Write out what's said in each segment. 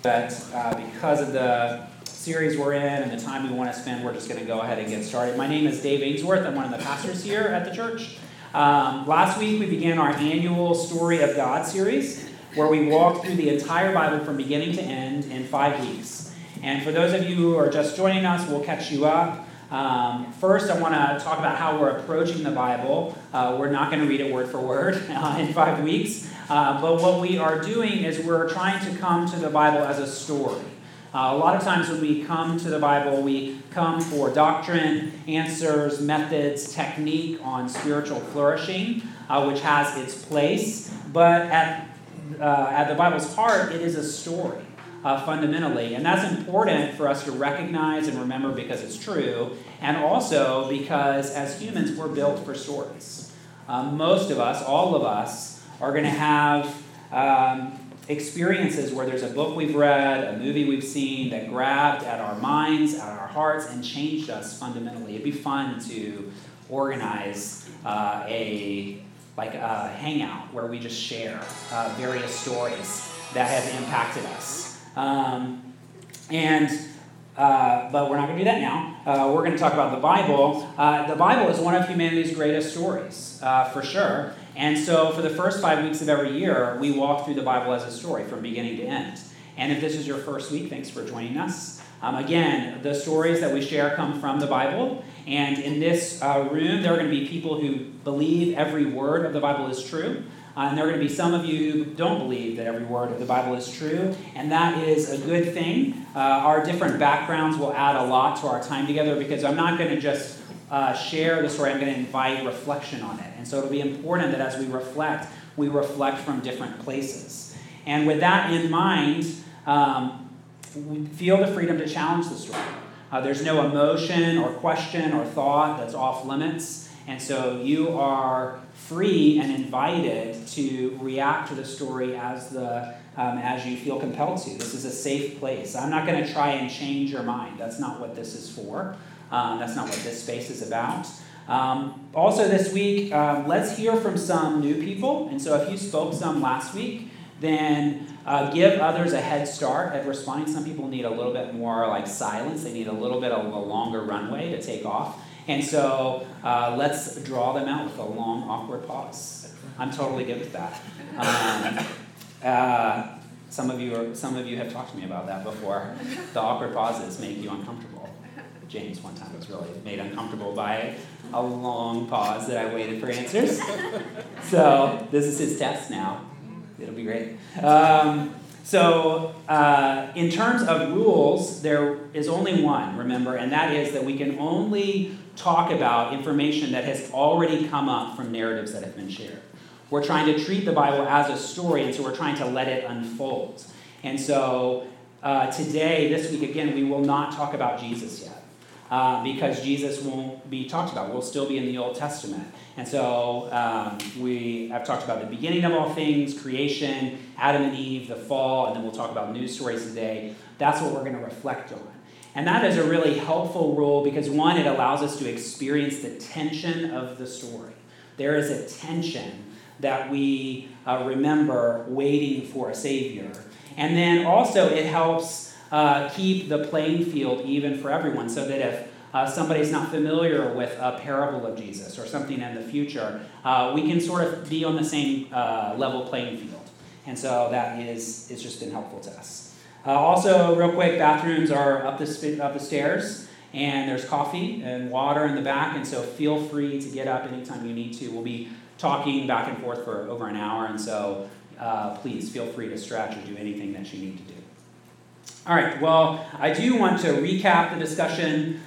But because of the series we're in and the time we want to spend, we're just going to go ahead and get started. My name is Dave Ainsworth. I'm one of the pastors here at the church. Last week we began our annual Story of God series, where we walked through the entire Bible from beginning to end in 5 weeks. And for those of you who are just joining us, we'll catch you up. First, I want to talk about how we're approaching the Bible. We're not going to read it word for word in 5 weeks. But what we are doing is we're trying to come to the Bible as a story. A lot of times when we come to the Bible, we come for doctrine, answers, methods, technique on spiritual flourishing, which has its place. But at the Bible's heart, it is a story, fundamentally. And that's important for us to recognize and remember because it's true, and also because as humans, we're built for stories. Most of us, all of us, are going to have experiences where there's a book we've read, a movie we've seen that grabbed at our minds, at our hearts, and changed us fundamentally. It'd be fun to organize a hangout where we just share various stories that have impacted us. But we're not going to do that now. We're going to talk about the Bible. The Bible is one of humanity's greatest stories, for sure. And so for the first 5 weeks of every year, we walk through the Bible as a story from beginning to end. And if this is your first week, thanks for joining us. Again, the stories that we share come from the Bible. And in this room, there are going to be people who believe every word of the Bible is true. And there are going to be some of you who don't believe that every word of the Bible is true. And that is a good thing. Our different backgrounds will add a lot to our time together because I'm not going to just share the story. I'm going to invite reflection on it. And so it'll be important that as we reflect from different places. And with that in mind, feel the freedom to challenge the story. There's no emotion or question or thought that's off limits. And so you are free and invited to react to the story as you feel compelled to. This is a safe place. I'm not going to try and change your mind. That's not what this is for. That's not what this space is about. Also this week, let's hear from some new people. And so if you spoke some last week, then give others a head start at responding. Some people need a little bit more silence. They need a little bit of a longer runway to take off. And so let's draw them out with a long, awkward pause. I'm totally good with that. Some of you have talked to me about that before. The awkward pauses make you uncomfortable. James one time was really made uncomfortable by a long pause that I waited for answers. So this is his test now. It'll be great. In terms of rules, there is only one, remember, and that is that we can only talk about information that has already come up from narratives that have been shared. We're trying to treat the Bible as a story, and so we're trying to let it unfold. And so today, this week, again, we will not talk about Jesus yet. Because Jesus won't be talked about. We'll still be in the Old Testament. And so we have talked about the beginning of all things, creation, Adam and Eve, the fall, and then we'll talk about news stories today. That's what we're going to reflect on. And that is a really helpful rule because, one, it allows us to experience the tension of the story. There is a tension that we remember waiting for a Savior. And then also it helps keep the playing field even for everyone so that if somebody's not familiar with a parable of Jesus or something in the future, we can sort of be on the same level playing field. And so that it's just been helpful to us. Also, real quick, bathrooms are up the stairs, and there's coffee and water in the back, and so feel free to get up anytime you need to. We'll be talking back and forth for over an hour, and so please feel free to stretch or do anything that you need to do. All right, well, I do want to recap the discussion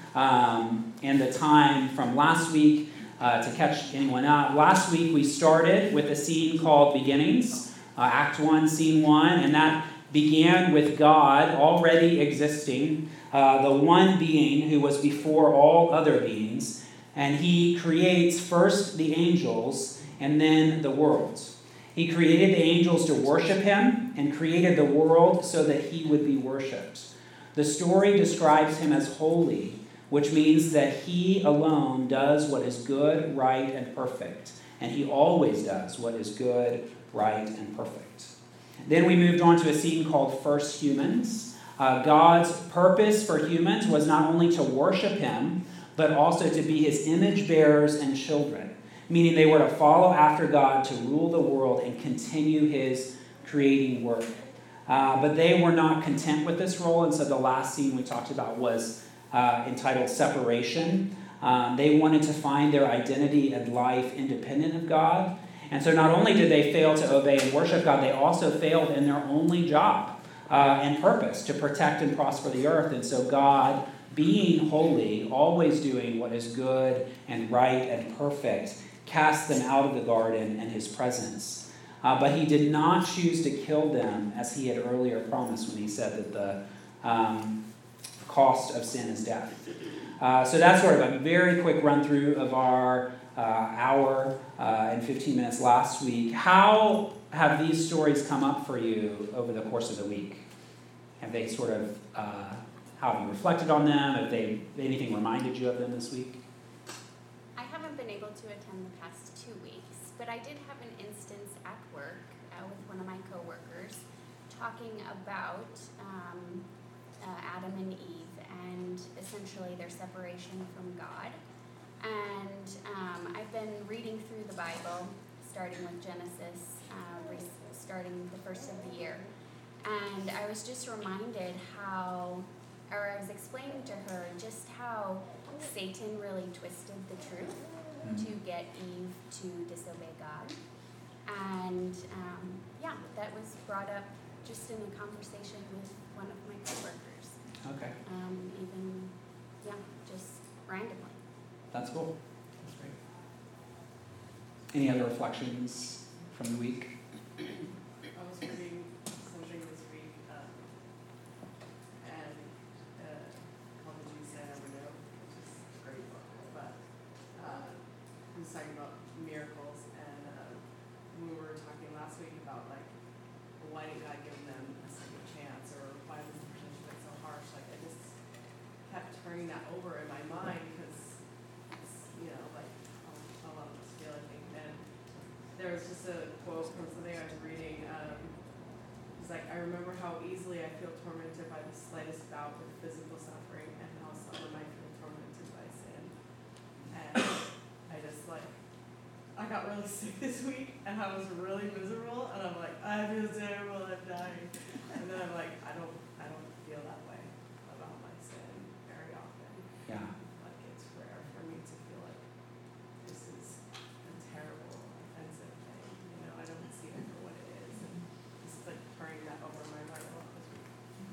and the time from last week to catch anyone up. Last week, we started with a scene called Beginnings, Act 1, Scene 1, and that began with God already existing, the one being who was before all other beings, and he creates first the angels and then the world. He created the angels to worship him and created the world so that he would be worshipped. The story describes him as holy, which means that he alone does what is good, right, and perfect. And he always does what is good, right, and perfect. Then we moved on to a scene called First Humans. God's purpose for humans was not only to worship him, but also to be his image bearers and children, meaning they were to follow after God to rule the world and continue his creating work. But they were not content with this role, and so the last scene we talked about was entitled Separation. They wanted to find their identity and life independent of God. And so not only did they fail to obey and worship God, they also failed in their only job and purpose, to protect and prosper the earth. And so God, being holy, always doing what is good and right and perfect, cast them out of the garden and his presence. But he did not choose to kill them as he had earlier promised when he said that the cost of sin is death. So that's sort of a very quick run through of our hour and 15 minutes last week. How have these stories come up for you over the course of the week? Have they sort of, how have you reflected on them? Have they anything reminded you of them this week? I haven't been able to attend the past 2 weeks, but I did have an instance at work with one of my coworkers talking about Adam and Eve and essentially their separation from God. And I've been reading through the Bible, starting with Genesis, starting the first of the year. And I was just reminded I was explaining to her just how Satan really twisted the truth to get Eve to disobey God. And that was brought up just in a conversation with one of my coworkers. Okay. Just randomly. That's cool. That's great. Any other reflections from the week? I was reading something this week, and called the Jesus I Never Knew, which is a great book, but he was talking about miracles, and we were talking last week about, like, why didn't God give them a second chance, or why was the punishment so harsh? Like, I just kept turning that over in my mind, because a lot of us feel, I think. And there was just a quote from something I was reading. It's like, I remember how easily I feel tormented by the slightest bout of physical suffering, and how someone might feel tormented by sin. And I got really sick this week, and I was really miserable, and I'm like, I feel terrible, I'm dying. And then I'm like, I don't feel that way about my sin very often. Yeah. Like, it's rare for me to feel like this is a terrible, offensive thing. I don't see it for what it is. And just like turning that over in my mind a lot this week.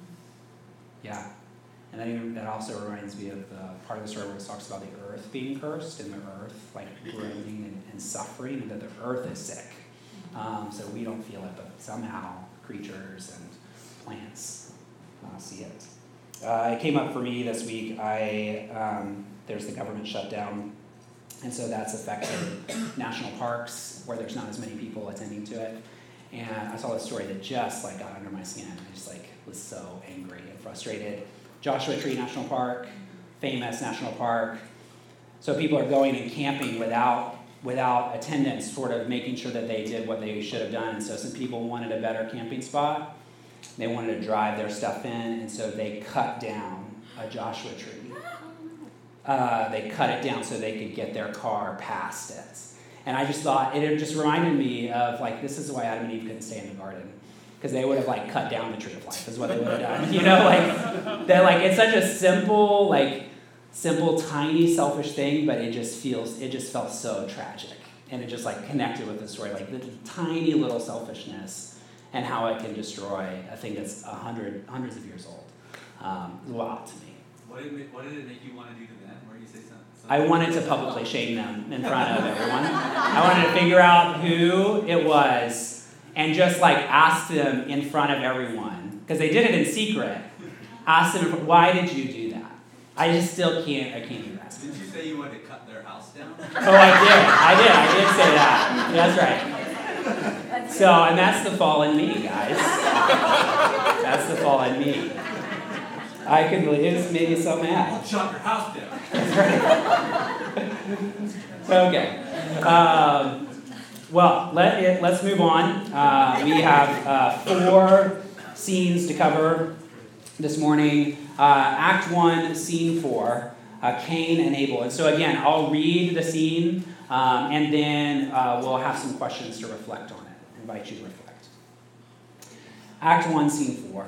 Yeah. And then that also reminds me of the part of the story where it talks about the earth being cursed, and the earth like groaning and suffering, and that the earth is sick. So we don't feel it, but somehow creatures and plants see it. It came up for me this week. There's the government shutdown, and so that's affected national parks where there's not as many people attending to it. And I saw this story that just like got under my skin. I just was so angry and frustrated. Joshua Tree National Park, famous national park. So people are going and camping without attendance, sort of making sure that they did what they should have done. And so some people wanted a better camping spot. They wanted to drive their stuff in, and so they cut down a Joshua tree. They cut it down so they could get their car past it. And I just thought, it just reminded me of, this is why Adam and Eve couldn't stay in the garden. Because they would have, cut down the tree of life, is what they would have done. It's such a simple, tiny, selfish thing, but it just felt so tragic. And it just, connected with the story, the tiny little selfishness and how it can destroy a thing that's hundreds of years old. Wow, to me. What did it make you want to do to them? Where you say something? I wanted to publicly shame them in front of everyone. I wanted to figure out who it was and just ask them in front of everyone, because they did it in secret. Ask them, why did you do that? I just still can't do that. Did you say you wanted to cut their house down? Oh, I did say that. That's right. So, and that's the fall in me, guys. That's the fall in me. It just made me so mad. I'll chop your house down. That's right. Okay. Well, let's move on. We have 4 scenes to cover this morning. Act 1, Scene 4, Cain and Abel. And so again, I'll read the scene, and then we'll have some questions to reflect on it. I invite you to reflect. Act 1, Scene 4.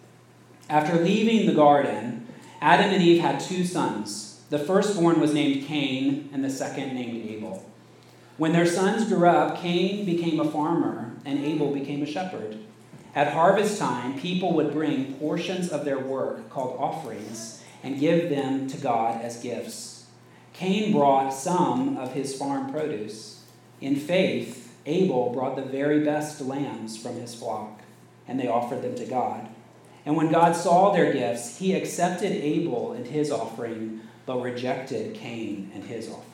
After leaving the garden, Adam and Eve had 2 sons. The firstborn was named Cain, and the second named Abel. When their sons grew up, Cain became a farmer, and Abel became a shepherd. At harvest time, people would bring portions of their work, called offerings, and give them to God as gifts. Cain brought some of his farm produce. In faith, Abel brought the very best lambs from his flock, and they offered them to God. And when God saw their gifts, he accepted Abel and his offering, but rejected Cain and his offering.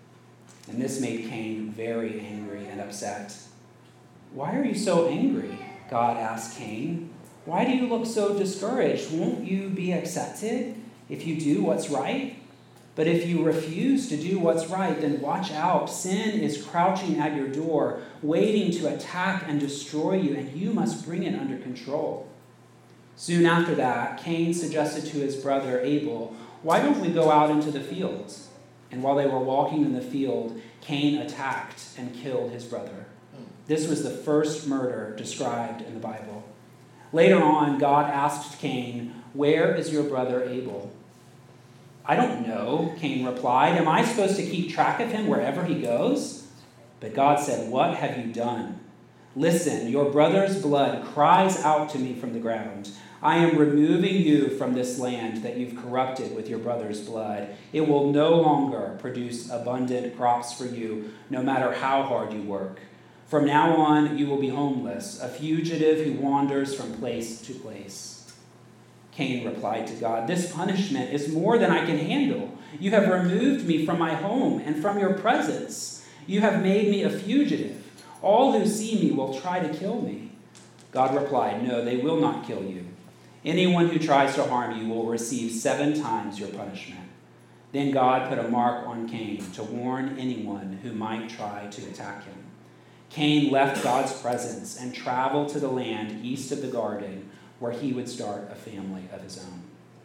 And this made Cain very angry and upset. "Why are you so angry?" God asked Cain. "Why do you look so discouraged? Won't you be accepted if you do what's right? But if you refuse to do what's right, then watch out. Sin is crouching at your door, waiting to attack and destroy you, and you must bring it under control." Soon after that, Cain suggested to his brother Abel, "Why don't we go out into the fields?" And while they were walking in the field, Cain attacked and killed his brother. This was the first murder described in the Bible. Later on, God asked Cain, "Where is your brother Abel?" "I don't know," Cain replied. "Am I supposed to keep track of him wherever he goes?" But God said, "What have you done? Listen, your brother's blood cries out to me from the ground. I am removing you from this land that you've corrupted with your brother's blood. It will no longer produce abundant crops for you, no matter how hard you work. From now on, you will be homeless, a fugitive who wanders from place to place." Cain replied to God, "This punishment is more than I can handle. You have removed me from my home and from your presence. You have made me a fugitive. All who see me will try to kill me." God replied, "No, they will not kill you. Anyone who tries to harm you will receive 7 times your punishment." Then God put a mark on Cain to warn anyone who might try to attack him. Cain left God's presence and traveled to the land east of the garden, where he would start a family of his own.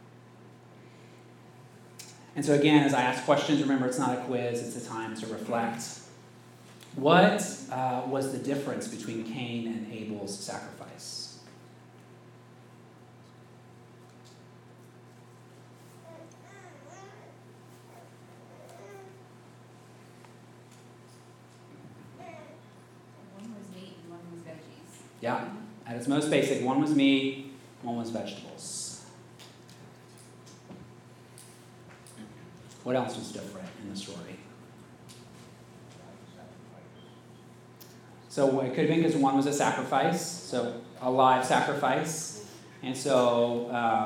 And so again, as I ask questions, remember it's not a quiz, it's a time to reflect. What was the difference between Cain and Abel's sacrifice? Yeah, at its most basic, one was meat, one was vegetables. What else was different in the story? So it could have been because one was a sacrifice, so a live sacrifice. And so,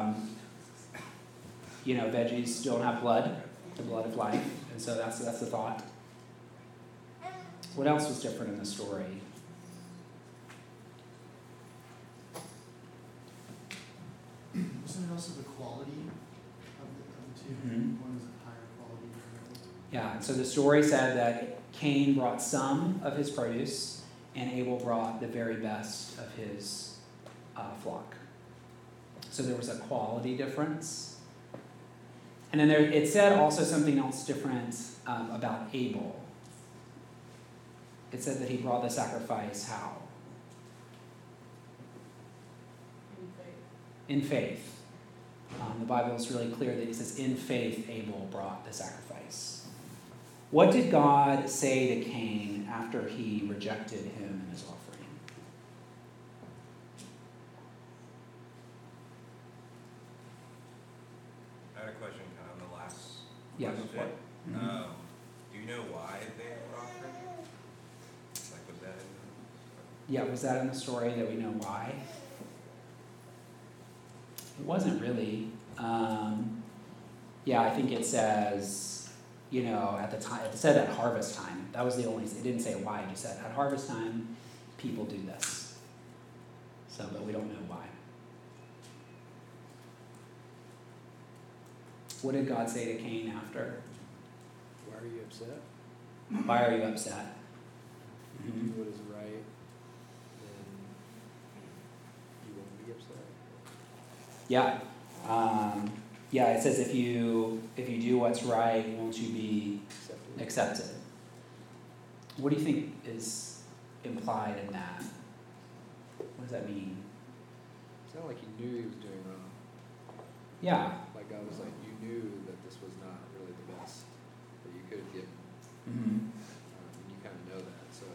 veggies don't have blood, the blood of life. And so that's the thought. What else was different in the story? Wasn't it also the quality of the two? Mm-hmm. One was a higher quality than the other. Yeah, and so the story said that Cain brought some of his produce, and Abel brought the very best of his flock. So there was a quality difference. And then it said also something else different about Abel. It said that he brought the sacrifice how? In faith. The Bible is really clear that it says, in faith, Abel brought the sacrifice. What did God say to Cain after he rejected him and his offering? I had a question kind of on the last Yeah, question. go for it. Mm-hmm. Do you know why they were offered? Like, was that in the... Yeah, was that in the story that we know why? It wasn't really. I think it says, at the time, it said at harvest time. That was the only, it didn't say why, it just said at harvest time, people do this. So, but we don't know why. What did God say to Cain after? Why are you upset? Why are you upset? if you do what is right, then you won't be upset. Yeah. Yeah, it says if you do what's right, won't you be accepted? What do you think is implied in that? What does that mean? It sounded like he knew he was doing wrong. Yeah. Like God was like, you knew that this was not really the best that you could have given. Mm-hmm. And you kind of know that, so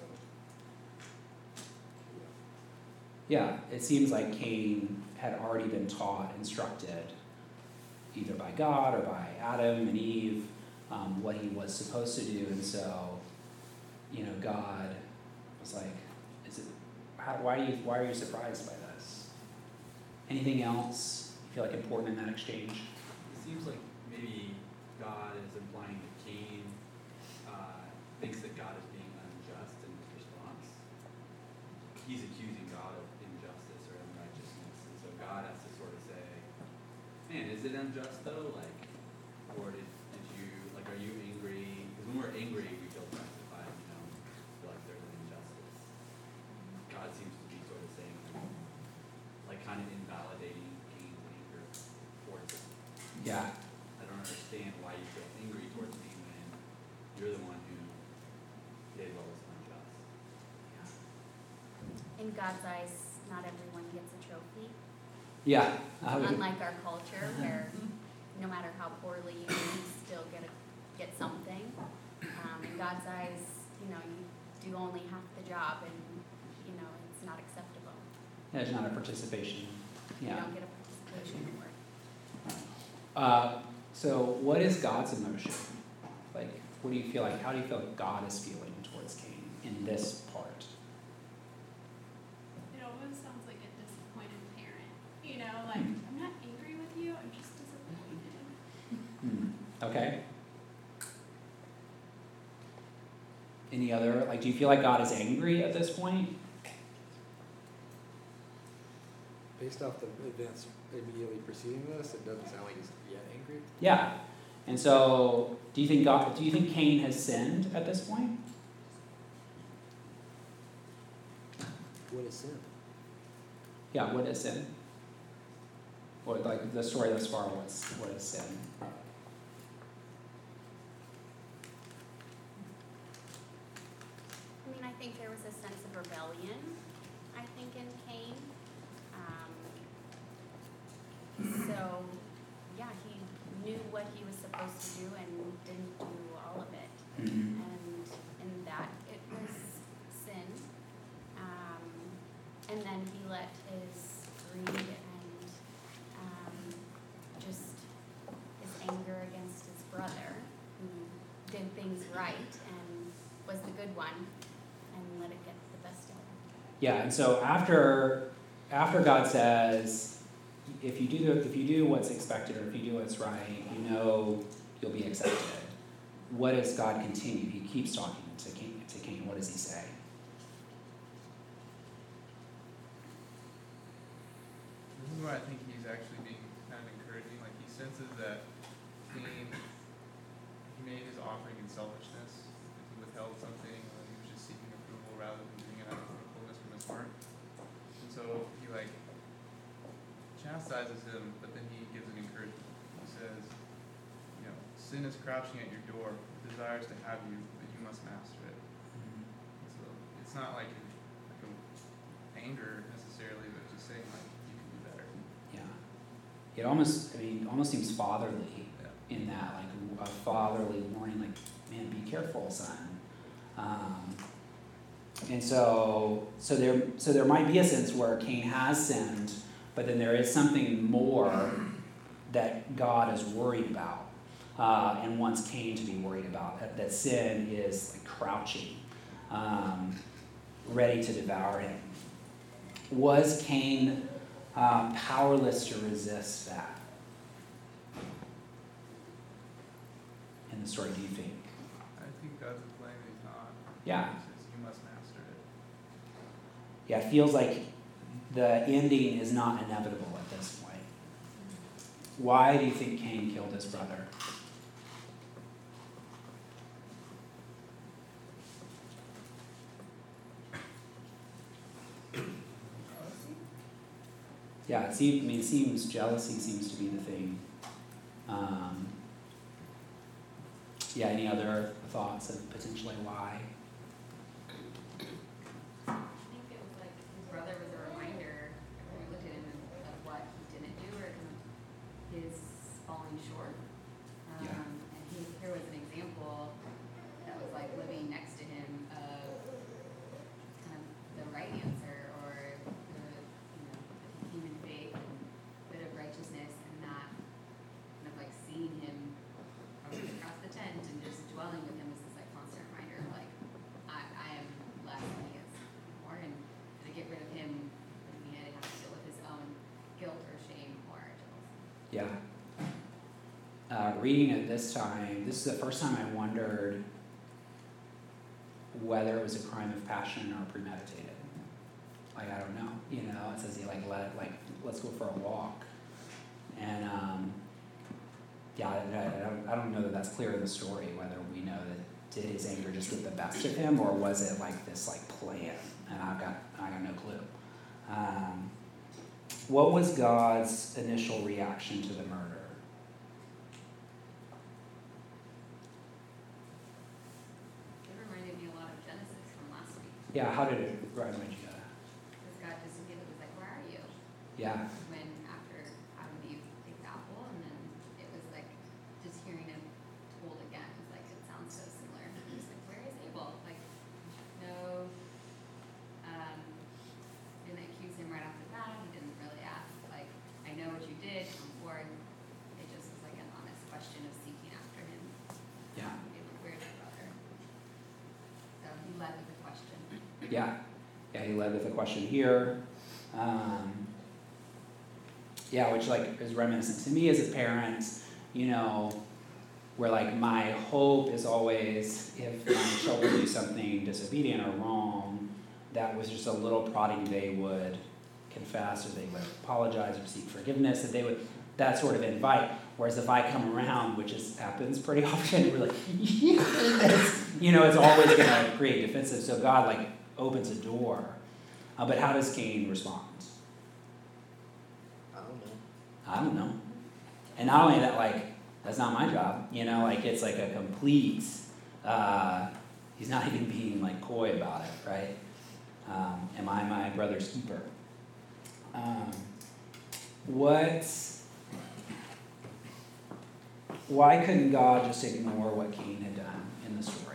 Yeah, it seems like Cain had already been taught, instructed, either by God or by Adam and Eve, what he was supposed to do, and so, God was like, why are you surprised by this? Anything else you feel like important in that exchange? It seems like maybe God is implying that Cain thinks that God is being unjust in his response. He's accusing God of injustice or unrighteousness, and so God has to sort of say, man, is it unjust though? Or did you, are you angry? Because when we're angry, we feel justified, feel like there's an injustice. God seems to be sort of saying, kind of invalidating Cain's anger towards him. Yeah. I don't understand why you feel angry towards me when you're the one who did what was unjust. In God's eyes, not everyone gets a trophy. Yeah. Unlike our culture, where no matter how poorly you do, you still get something. In God's eyes, you do only half the job, and it's not acceptable. Yeah, there's not a participation. Yeah. You don't get a participation award. So what is God's emotion? What do you feel like? How do you feel like God is feeling towards Cain in this part? It almost sounds like a disappointed parent. I'm not angry with you, I'm just disappointed. Okay. Any other, do you feel like God is angry at this point? based off the events immediately preceding this, it doesn't sound like he's yet angry. Yeah. And so, do you think Cain has sinned at this point? What is sin? Yeah, what is sin? Or the story thus far, what is sin? I think there was a sense of rebellion, in Cain. So, yeah, he knew what he was supposed to do and didn't do all of it. Mm-hmm. And in that, it was sin. And then he let his greed and just his anger against his brother, who did things right and was the good one, and let it get the best of him. Yeah, and so after God says, if you do what's expected, or if you do what's right, you'll be accepted. What does God continue? He keeps talking to Cain. What does he say? This is where I think he's actually being kind of encouraging. He senses that Cain, he made his offering in selfishness. He withheld something, or he was just seeking approval rather than doing it out of fruitfulness from his heart. And so he chastises him, but then he gives an encouragement. He says, sin is crouching at your door, it desires to have you, but you must master it. Mm-hmm. So it's not like anger necessarily, but just saying you can do better. Yeah. It almost seems fatherly in that, a fatherly warning, man, be careful, son. And so there might be a sense where Cain has sinned, but then there is something more that God is worried about and wants Cain to be worried about. That sin is crouching, ready to devour him. Was Cain powerless to resist that? In the story, do you think? I think God's implying that he's not. Yeah. He says you must master it. Yeah, it feels like the ending is not inevitable at this point. Why do you think Cain killed his brother? it seems jealousy seems to be the thing. Yeah, any other thoughts of potentially why? I think it was like his brother was a reminder when we looked at him of what he didn't do or kind of his falling short. Yeah. And here was an example that was like living next to him of kind of the right answer or the human faith and bit of righteousness and that kind of like seeing him across the tent and just dwelling with him was this like constant reminder of like I am less than he is more and to get rid of him he had to have to deal with his own guilt or shame or jealousy. Yeah. Reading it this time, this is the first time I wondered whether it was a crime of passion or premeditated. Like, I don't know. You know, it says he let's go for a walk. And yeah, I don't know that that's clear in the story, whether we know that did his anger just get the best of him or was it like this like plan? And I got no clue. What was God's initial reaction to the murder? It reminded me a lot of Genesis from last week. Yeah, how did it remind you? Because God just immediately was like, where are you? Yeah. When after Adam and Eve take the apple, and then it was like just hearing him told again, it was like it sounds so similar. He's like, where is Abel? Like, no, didn't accuse him right off the bat. He didn't really ask, like, I know what you did, come forward. It just was like an honest question of seeking after him. Yeah. Where's your brother? So he led with a question. Yeah. Yeah, he led with a question here. Yeah, which like is reminiscent to me as a parent, you know, where like my hope is always if my children do something disobedient or wrong, that was just a little prodding they would confess or they would apologize or seek forgiveness, that they would, that sort of invite. Whereas if I come around, which happens pretty often, we're like, you know, it's always going to create defensive. So God like opens a door. But how does Cain respond? I don't know. And not only that, like, that's not my job. You know, like it's like a complete, he's not even being like coy about it, right? Am I my brother's keeper? Why couldn't God just ignore what Cain had done in the story?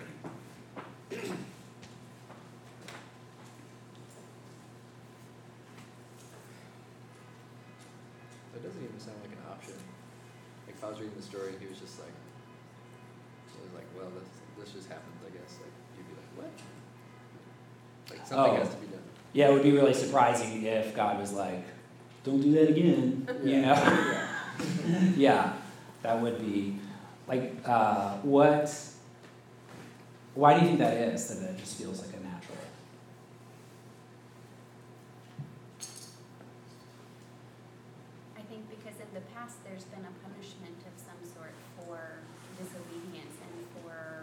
It doesn't even sound like an option. Like if I was reading the story and he was just like, it was like, well, this just happens, I guess. Like you'd be like, what? Like something has to be done. Yeah, it would be really surprising if God was like, don't do that again. You know? Yeah. Yeah, that would be like, why do you think that is? That it just feels like a natural. I think because in the past there's been a punishment of some sort for disobedience and for,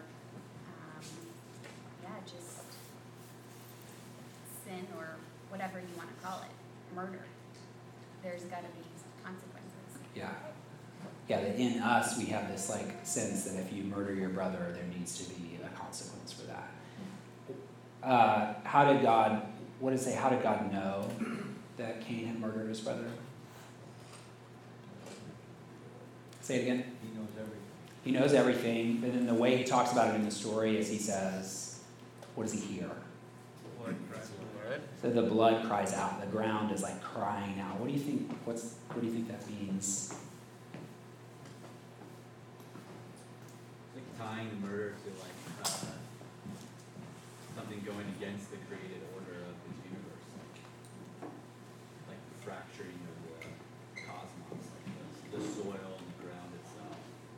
just sin or whatever you want to call it, murder. There's got to be consequences. Yeah. Yeah, that in us we have this like sense that if you murder your brother, there needs to be a consequence for that. How did God know that Cain had murdered his brother? Say it again. He knows everything. He knows everything, but then the way he talks about it in the story is he says, what does he hear? Blood cries out. So the blood cries out. The ground is like crying out. What do you think? What do you think that means? Like tying the murder to like something going against the created order of his universe, like the fracturing of the cosmos, like the soil and the ground itself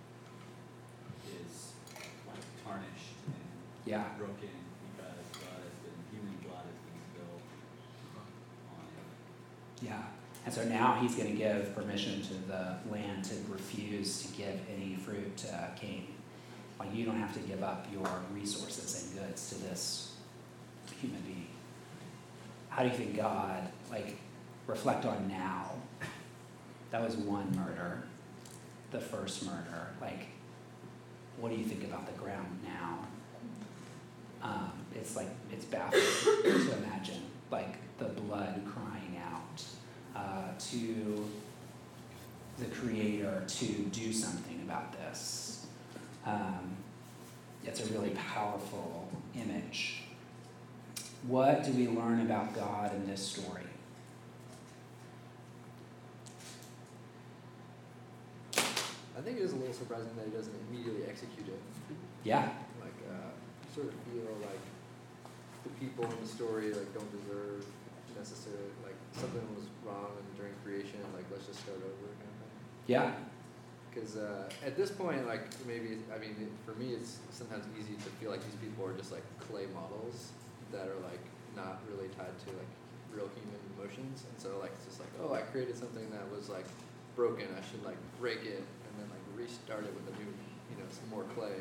is like tarnished and Yeah. broken because human blood has been spilled on it. Yeah. And so now he's going to give permission to the land to refuse to give any fruit to Cain. Like, you don't have to give up your resources and goods to this human being. How do you think God, like, reflect on now. That was one murder, the first murder. Like, what do you think about the ground now? It's baffling to imagine, like, the blood crying out to the Creator to do something about this. It's a really powerful image. What do we learn about God in this story? I think it is a little surprising that he doesn't immediately execute it. Yeah. Like, you sort of feel like the people in the story like don't deserve necessarily, like something was wrong during creation, like let's just start over kind of thing. Yeah. Because at this point, like maybe, I mean, for me, it's sometimes easy to feel like these people are just like clay models that are like not really tied to like real human emotions, and so like it's just like, oh, I created something that was like broken, I should like break it and then like restart it with a new, some more clay.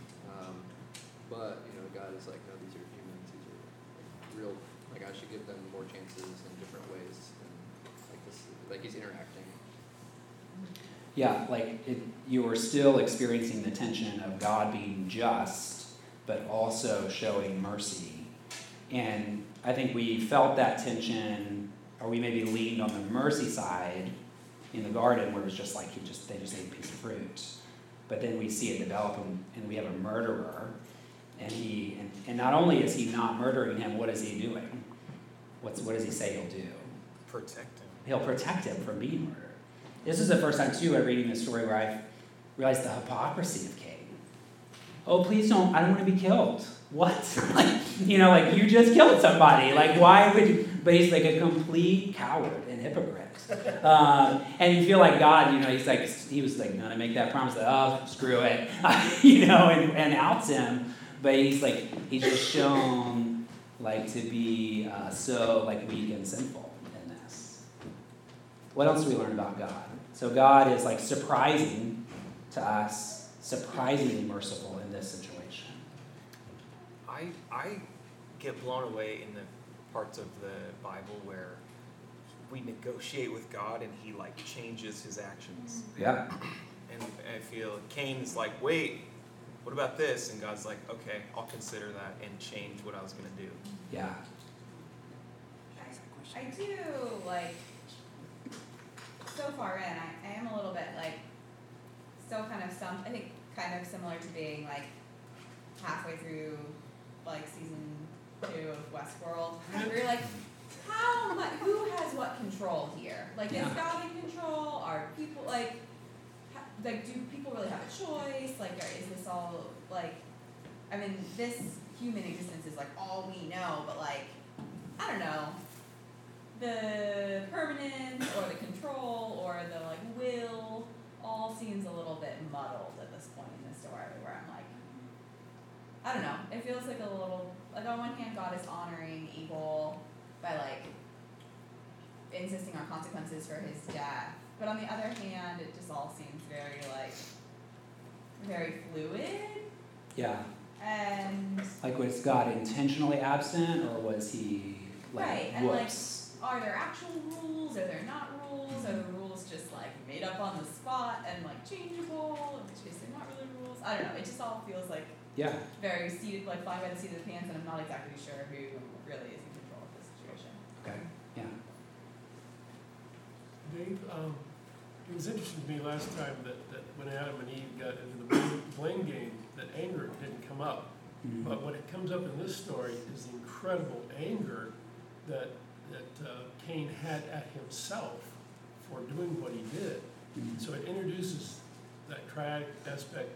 But God is like, no, these are humans, these are like, real, like I should give them more chances in different ways, and like this, like he's interacting. Yeah, like you were still experiencing the tension of God being just, but also showing mercy. And I think we felt that tension, or we maybe leaned on the mercy side in the garden, where it was just like they just ate a piece of fruit. But then we see it develop, and we have a murderer, and not only is he not murdering him, what is he doing? What does he say he'll do? Protect him. He'll protect him from being murdered. This is the first time, too, I'm reading this story where I realized the hypocrisy of Cain. Oh, please don't, I don't want to be killed. What? like you just killed somebody. Like, why would you? But he's like a complete coward and hypocrite. And you feel like God, he was like going to make that promise that, oh, screw it, and outs him. But he's just shown like to be so like weak and sinful in this. What else do we learn about God? So God is like surprising to us, surprisingly merciful in this situation. I get blown away in the parts of the Bible where we negotiate with God and he like changes his actions. Yeah. And I feel Cain's like, wait, what about this? And God's like, okay, I'll consider that and change what I was going to do. Yeah. I do, like, so far in, I am a little bit, like, still kind of stumped. I think kind of similar to being, like, halfway through, like, season 2 of Westworld. Where you're like, how much, who has what control here? Like, is God in control? Are people, like, do people really have a choice? Like, is this all, like, I mean, this human existence is, like, all we know, but, like, I don't know, the permanence or the control or the, like, will all seems a little bit muddled at this point in the story, where I'm like, I don't know, it feels like a little, like, on one hand, God is honoring evil by, like, insisting on consequences for his death, but on the other hand, it just all seems very, like, very fluid. Yeah. And like, was God intentionally absent, or was he like, right, and whoops? like, are there actual rules? Are there not rules? Are the rules just like made up on the spot and like changeable? In which case they're not really rules. I don't know. It just all feels like very seated, like flying by the seat of the pants, and I'm not exactly sure who really is in control of the situation. Okay. Yeah. Dave, it was interesting to me last time that when Adam and Eve got into the blame game, that anger didn't come up. Mm-hmm. But what it comes up in this story is the incredible anger that Cain had at himself for doing what he did. Mm-hmm. So it introduces that tragic aspect.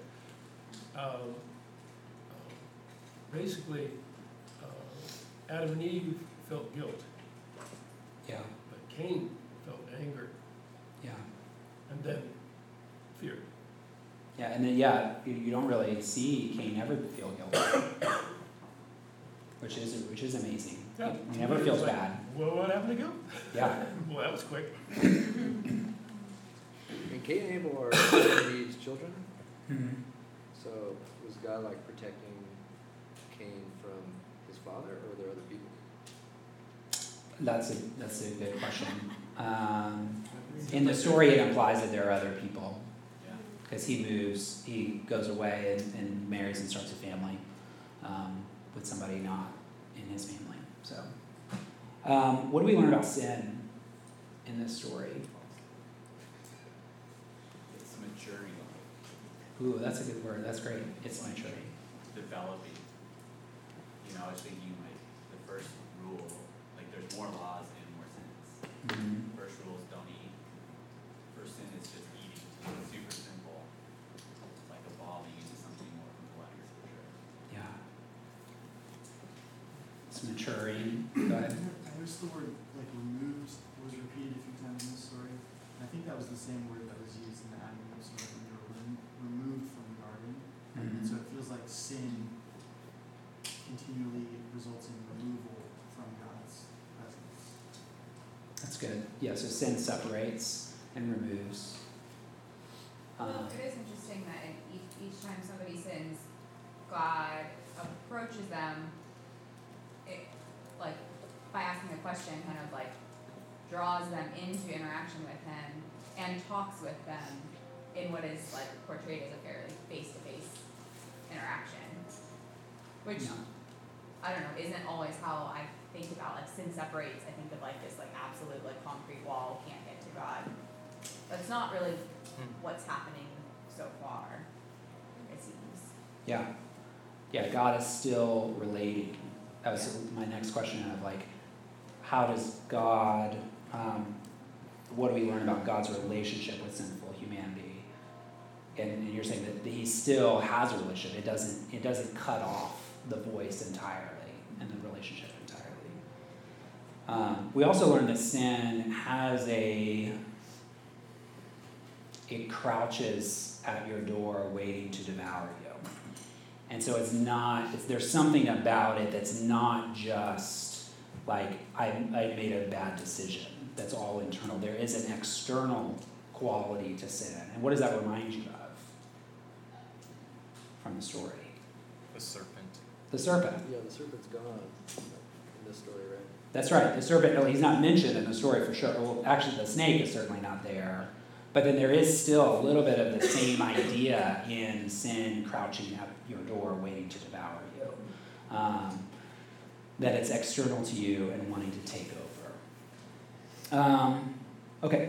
Basically, Adam and Eve felt guilt. Yeah. But Cain felt anger. Yeah. And then fear. Yeah, and then you don't really see Cain ever feel guilty, which is amazing. Yeah. He never feels like, bad. Well, what happened to go? Yeah. Well, that was quick. And Cain and Abel are Adam and Eve's children. Mm-hmm. So was God like protecting Cain from his father, or were there other people? That's a good question. In the story, it implies that there are other people. Yeah. Because he goes away and marries and starts a family with somebody not in his family. So, what do we learn about sin in this story? It's maturing, Ooh, that's a good word. That's great. It's maturing. developing. You know, I was thinking like the first rule, like there's more laws and more sins. Mm-hmm. First rule is don't eat. First sin is just eating. It's super simple. It's like evolving into something more complex for sure. Yeah. It's maturing. Go ahead. I noticed the word like removed was repeated a few times in the story. And I think that was the same word that was used in the Adam and Eve story when they were removed from the garden. And so it feels like sin continually results in removal from God's presence. That's good. Yeah, so sin separates and removes. Well, it is interesting that each time somebody sins, God approaches them, like by asking a question, kind of like draws them into interaction with Him and talks with them in what is like portrayed as a fairly face-to-face interaction, which I don't know isn't always how I think about like sin separates. I think of like this like absolute like concrete wall, can't get to God. That's not really what's happening so far, it seems. Yeah. Yeah, God is still relating. That was my next question of like, how does God, what do we learn about God's relationship with sinful humanity? And you're saying that He still has a relationship. It doesn't cut off the voice entirely and the relationship entirely. We also learn that sin has it crouches at your door waiting to devour you. And so there's something about it that's not just like, I made a bad decision. That's all internal. There is an external quality to sin. And what does that remind you of from the story? The serpent. The serpent. Yeah, the serpent's gone in this story, right? That's right. The serpent, he's not mentioned in the story for sure. Well, actually, the snake is certainly not there. But then there is still a little bit of the same idea in sin crouching at your door waiting to devour you. That it's external to you and wanting to take over. Okay.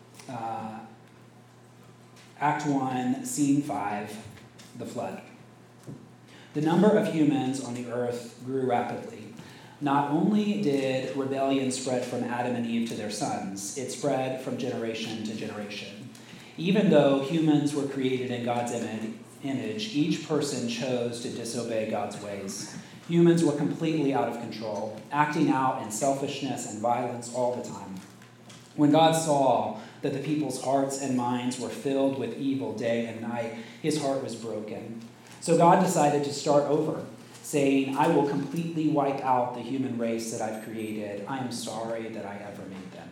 Act 1, Scene 5, the flood. The number of humans on the earth grew rapidly. Not only did rebellion spread from Adam and Eve to their sons, it spread from generation to generation. Even though humans were created in God's image, each person chose to disobey God's ways. Humans were completely out of control, acting out in selfishness and violence all the time. When God saw that the people's hearts and minds were filled with evil day and night, His heart was broken. So God decided to start over, saying, I will completely wipe out the human race that I've created. I am sorry that I ever made them.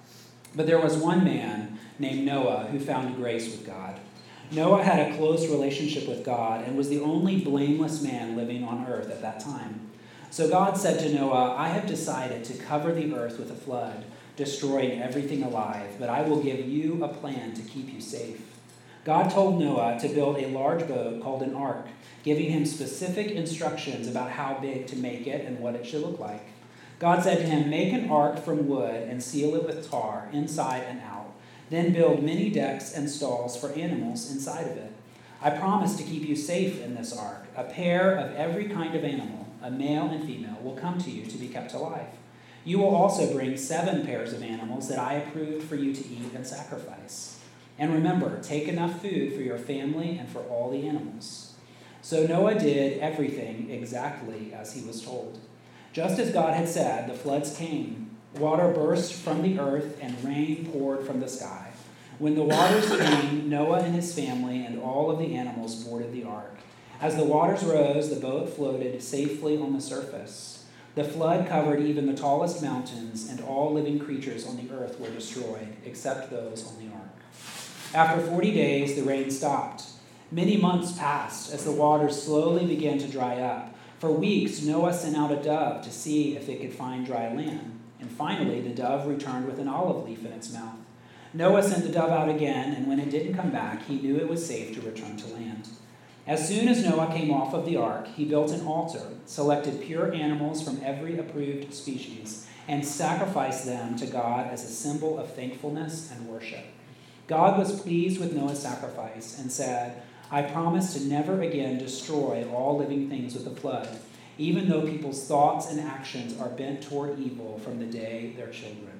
But there was one man named Noah who found grace with God. Noah had a close relationship with God and was the only blameless man living on earth at that time. So God said to Noah, I have decided to cover the earth with a flood, destroying everything alive, but I will give you a plan to keep you safe. God told Noah to build a large boat called an ark, giving him specific instructions about how big to make it and what it should look like. God said to him, make an ark from wood and seal it with tar inside and out. Then build many decks and stalls for animals inside of it. I promise to keep you safe in this ark. A pair of every kind of animal, a male and female, will come to you to be kept alive. You will also bring 7 pairs of animals that I approved for you to eat and sacrifice. And remember, take enough food for your family and for all the animals. So Noah did everything exactly as he was told. Just as God had said, the floods came. Water burst from the earth and rain poured from the sky. When the waters came, Noah and his family and all of the animals boarded the ark. As the waters rose, the boat floated safely on the surface. The flood covered even the tallest mountains, and all living creatures on the earth were destroyed, except those on the ark. After 40 days, the rain stopped. Many months passed as the waters slowly began to dry up. For weeks, Noah sent out a dove to see if it could find dry land, And finally, the dove returned with an olive leaf in its mouth. Noah sent the dove out again, and when it didn't come back, he knew it was safe to return to land. As soon as Noah came off of the ark, he built an altar, selected pure animals from every approved species, and sacrificed them to God as a symbol of thankfulness and worship. God was pleased with Noah's sacrifice and said, I promise to never again destroy all living things with a flood, even though people's thoughts and actions are bent toward evil from the time they're children.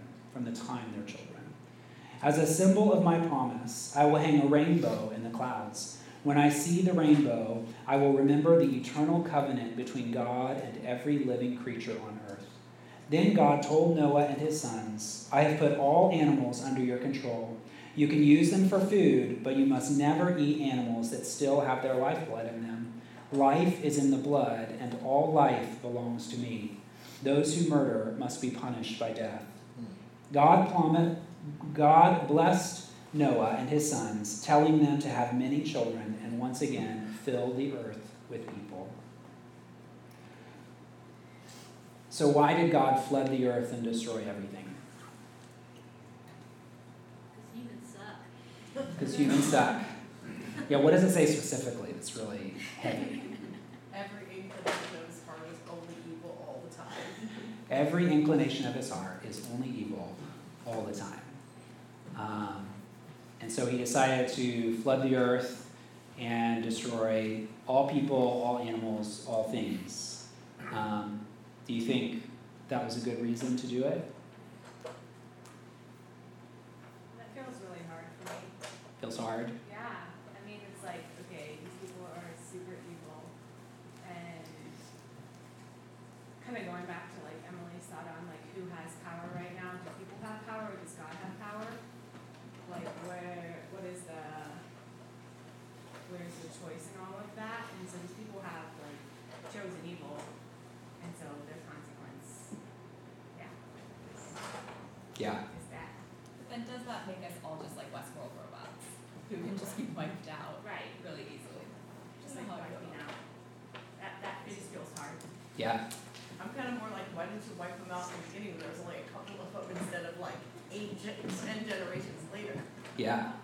As a symbol of my promise, I will hang a rainbow in the clouds. When I see the rainbow, I will remember the eternal covenant between God and every living creature on earth. Then God told Noah and his sons, I have put all animals under your control. You can use them for food, but you must never eat animals that still have their lifeblood in them. Life is in the blood, and all life belongs to me. Those who murder must be punished by death. God blessed Noah and his sons, telling them to have many children and once again fill the earth with people. So why did God flood the earth and destroy everything? Because humans suck. Yeah, what does it say specifically that's really heavy? Every inclination of his heart is only evil all the time. Every inclination of his heart is only evil all the time. And so he decided to flood the earth and destroy all people, all animals, all things. Do you think that was a good reason to do it? That feels really hard for me. Feels hard? Yeah, I mean, it's like, okay, these people are super evil, and kind of going back to like Emily's thought on like who has power right now. Do people have power, or does God have power? Like, where's the choice in all of that? And so these people have like chosen evil, and so their consequence, Yeah. is bad. But then does that make us all just like Westworld robots who can just be wiped out Right. really easily? Just like wiping out. That it just feels hard. Yeah. I'm kind of more like, why didn't you wipe them out in the beginning when there was only a couple of them instead of like 10 generations later? Yeah.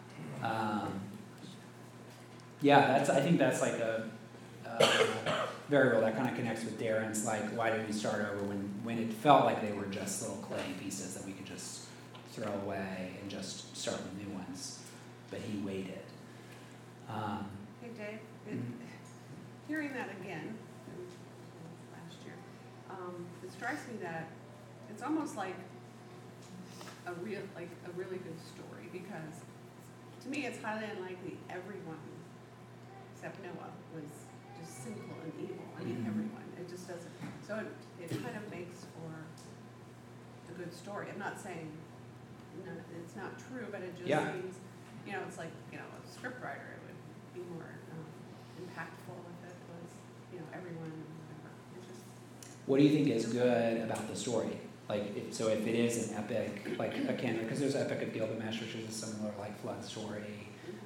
I think that's like a variable that kind of connects with Darren's, like, why did we start over when it felt like they were just little clay pieces that we could just throw away and just start with new ones, but he waited. Hey Dave, hearing that again, last year, it strikes me that it's almost like a really good story, because to me it's highly unlikely everyone except Noah was just sinful and evil. I mean, everyone. It just doesn't. So it kind of makes for a good story. I'm not saying it's not true, but it just seems, it's like, a script writer, it would be more impactful if it was, everyone, whatever. It's just. What do you think is good about the story? Like, if it is an epic, like akin, because there's Epic of Gilgamesh, which is a similar like flood story.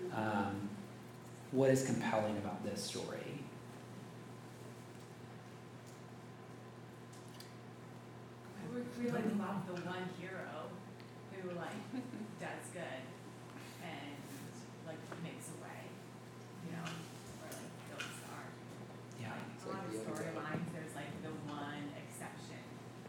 What is compelling about this story? We like love the one hero who like does good and like makes a way, or like builds the ark. Yeah. Like, a lot of storylines, there's like the one exception.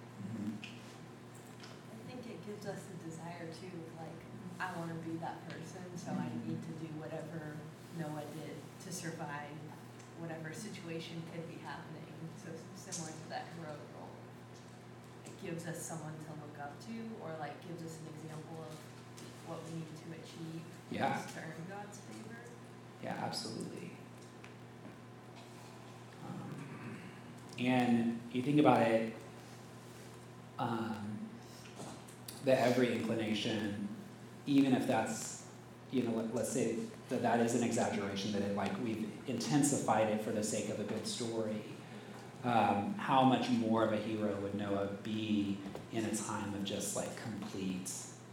I think it gives us a desire to, like, I want to be that person, so I need to do whatever Noah did to survive whatever situation could be happening. So similar to that heroic role. It gives us someone to look up to, or like gives us an example of what we need to achieve to earn God's favor. Yeah, absolutely. And you think about it, that every inclination, even if that's, let's say that is an exaggeration, that it, like, we've intensified it for the sake of a good story. How much more of a hero would Noah be in a time of just like complete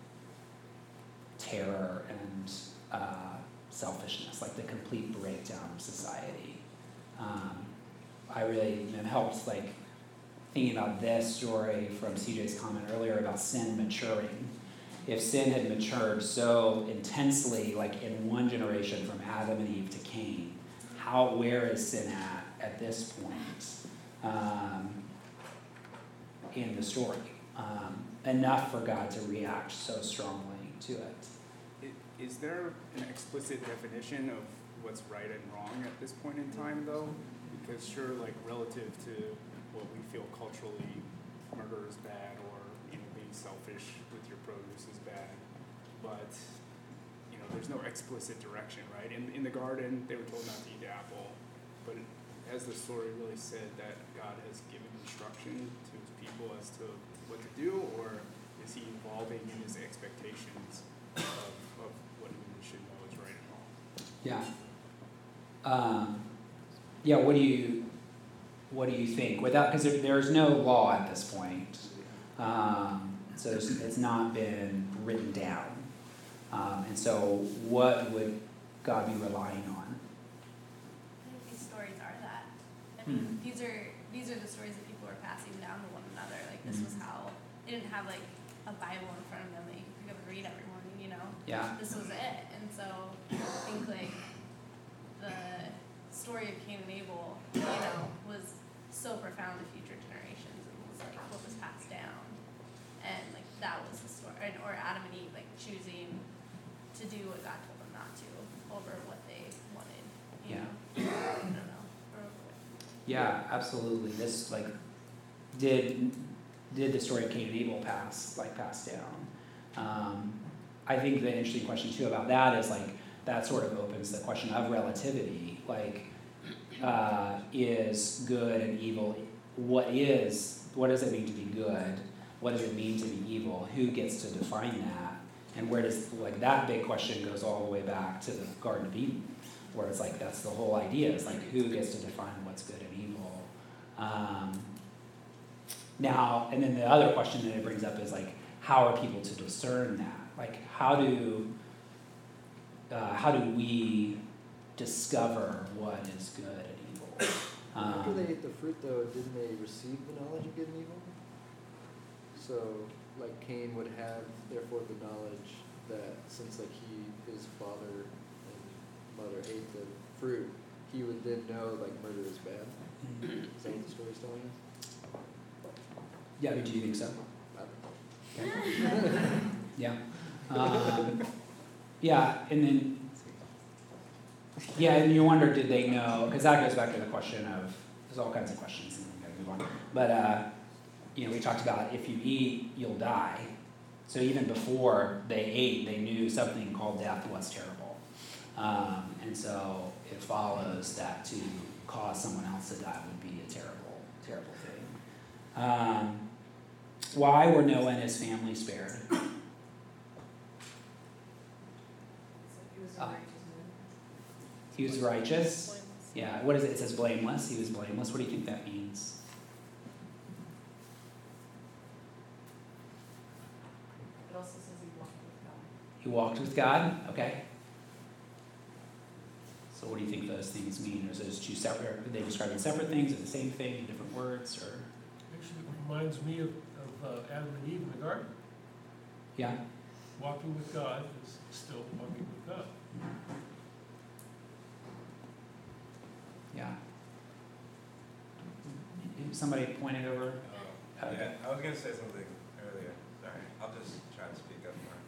terror and selfishness, like the complete breakdown of society? I really am helped like thinking about this story from CJ's comment earlier about sin maturing. If sin had matured so intensely, like in one generation from Adam and Eve to Cain, where is sin at this point in the story? Enough for God to react so strongly to it. Is there an explicit definition of what's right and wrong at this point in time, though? Because sure, like relative to what we feel culturally, murder is bad, or being selfish with your produce is bad, but there's no explicit direction, right? In the garden, they were told not to eat the apple, but has the story really said that God has given instruction to his people as to what to do, or is he evolving in his expectations of what we should know is right and wrong? Yeah. What do you think? Because there's no law at this point, so it's not been written down. And so, what would God be relying on? I think these stories are that. I mean, these are the stories that people are passing down to one another. Like this was how they didn't have like a Bible in front of them that you could pick up and read every morning. Yeah. This was it. And so I think like the story of Cain and Abel, was so profound to future generations. It was like what was passed down, and like that was the story. Or Adam and Eve like choosing to do what God told them not to over what they wanted. You know? I don't know. Yeah, absolutely. This did the story of Cain and Abel pass down? I think the interesting question too about that is that sort of opens the question of relativity. Is good and evil? What does it mean to be good? What does it mean to be evil? Who gets to define that? And where does that big question goes all the way back to the Garden of Eden, where it's that's the whole idea. It's who gets to define what's good and evil. Now, and then the other question that it brings up is how are people to discern that? How do we discover what is good and evil? After they ate the fruit, though, didn't they receive the knowledge of good and evil? So, Cain would have, therefore, the knowledge that since his father and mother ate the fruit, he would then know murder is bad. Is that what the story's telling us? Yeah, do you think so? I don't know. Yeah. And then, and you wonder, did they know? Because that goes back to the question of, there's all kinds of questions, and we gotta move on. But, we talked about if you eat, you'll die. So even before they ate, they knew something called death was terrible. And so it follows that to cause someone else to die would be a terrible, terrible thing. Why were Noah and his family spared? He was righteous. Yeah, what is it? It says blameless. He was blameless. What do you think that means? It also says he walked with God. He walked with God? Okay. So what do you think those things mean? Are those two separate? Are they describing separate things or the same thing in different words? Or Actually, it reminds me of Adam and Eve in the garden. yeah. Walking with God is still walking with God. Yeah. Somebody pointed over. Yeah, I was going to say something earlier. Sorry, I'll just try to speak up more.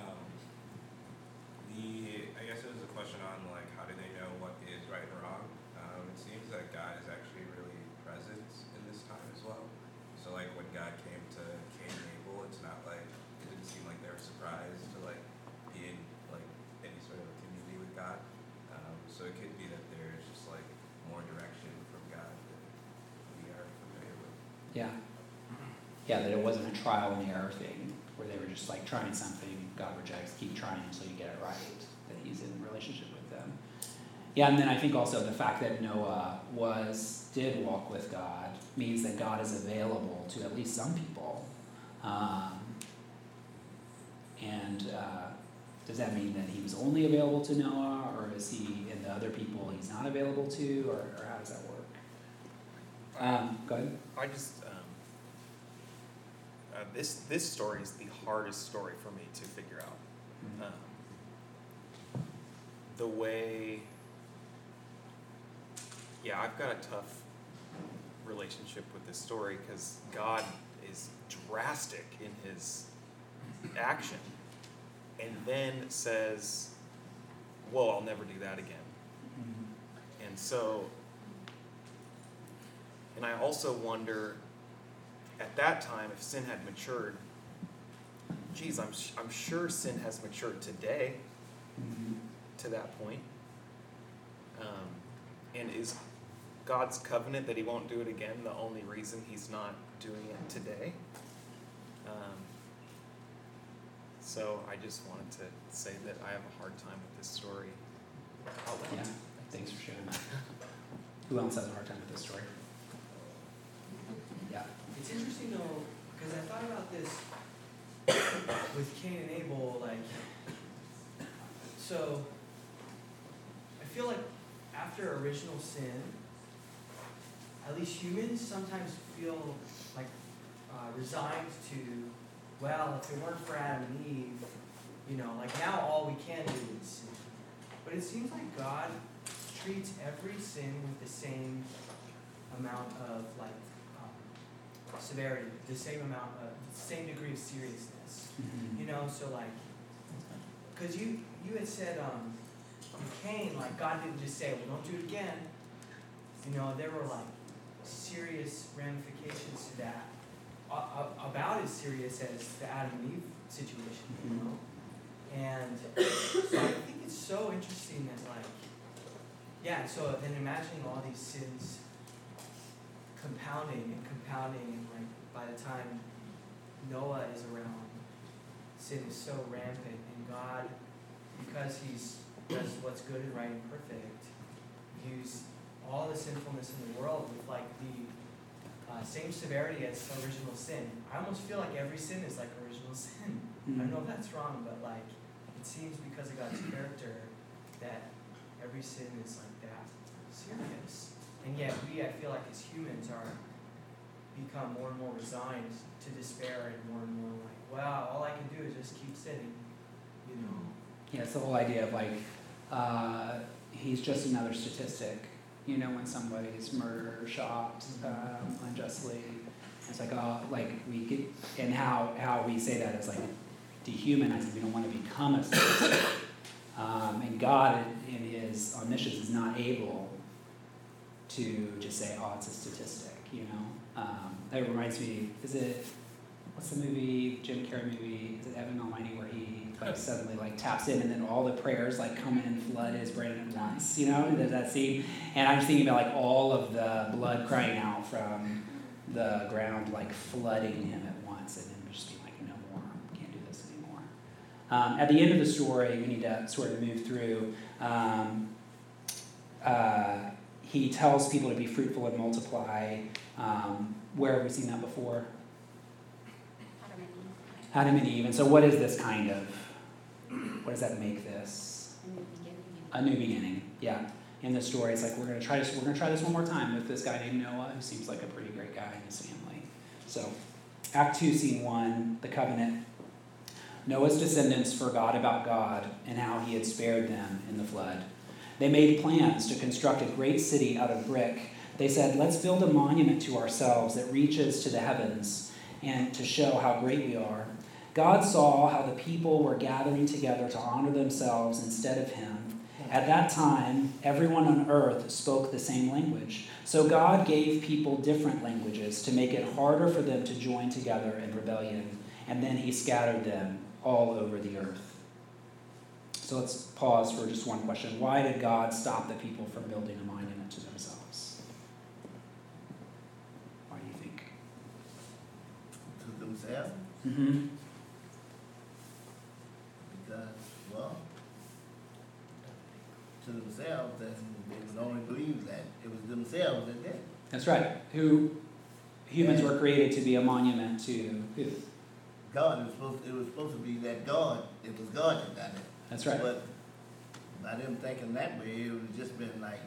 I guess it was a question on how do they know what is right and wrong. It seems that God is actually really present in this time as well. So when God came to Cain and Abel, it's not it didn't seem like they were surprised to be in any sort of community with God. So it could be that there's just more direction from God than we are familiar with. Yeah. Yeah, that it wasn't a trial and error thing where they were just trying something, God rejects, keep trying until you get it right, that he's in relationship with them. Yeah, and then I think also the fact that Noah did walk with God means that God is available to at least some people. Does that mean that he was only available to Noah, or is he and the other people he's not available to, or how does that work? Go ahead. I just this story is the hardest story for me to figure out. The way, I've got a tough relationship with this story because God is drastic in his action and then says, whoa, I'll never do that again. And so, and I also wonder, at that time, if sin had matured, I'm sure sin has matured today to that point. And is God's covenant that he won't do it again the only reason he's not doing it today? So I just wanted to say that I have a hard time with this story. Yeah, thanks for sharing that. Who else has a hard time with this story? Yeah. It's interesting though, because I thought about this with Cain and Abel, like, so I feel like after original sin, at least humans sometimes feel like resigned to, well, if it weren't for Adam and Eve, like now all we can do is sin. But it seems like God treats every sin with the same amount of severity, the same degree of seriousness. So like, because you had said with Cain, like God didn't just say, well, don't do it again. There were like serious ramifications to that, about as serious as the Adam and Eve situation, And so I think it's so interesting that so then imagining all these sins compounding, and like by the time Noah is around, sin is so rampant, and God, because he's does what's good and right and perfect, views all the sinfulness in the world with like the same severity as original sin. I almost feel like every sin is like original sin. I don't know if that's wrong, but like it seems because of God's character that every sin is like that serious. And yet I feel like as humans become more and more resigned to despair and more like, wow, all I can do is just keep sinning, Yeah, it's the whole idea of like, he's just another statistic. When somebody's murdered or shot unjustly, it's like, we get, and how we say that is like dehumanizing. We don't want to become a statistic. And God, in his omniscience, is not able to just say, oh, it's a statistic, That reminds me, what's the movie, Jim Carrey movie, is it Evan Almighty, where he suddenly taps in and then all the prayers come in and flood his brain at once, there's that scene. And I'm just thinking about all of the blood crying out from the ground, flooding him at once, and him just being like, no more, can't do this anymore. At the end of the story, we need to sort of move through, he tells people to be fruitful and multiply. Where have we seen that before? Adam and Eve. And so what is this kind of? What does that make this? A new beginning. Yeah. In the story, it's like we're gonna try this one more time with this guy named Noah, who seems like a pretty great guy in his family. So, Act 2, Scene 1, the covenant. Noah's descendants forgot about God and how he had spared them in the flood. They made plans to construct a great city out of brick. They said, let's build a monument to ourselves that reaches to the heavens and to show how great we are. God saw how the people were gathering together to honor themselves instead of him. At that time, everyone on earth spoke the same language. So God gave people different languages to make it harder for them to join together in rebellion. And then he scattered them all over the earth. So let's pause for just one question. Why did God stop the people from building a monument to themselves? Why do you think? To themselves? Mm-hmm. Because, well, to themselves, then they would only believe that it was themselves that did it. That's right. Humans were created to be a monument to who? God. It was supposed to be that God. It was God that done it. That's right. But by them thinking that way, it would just been like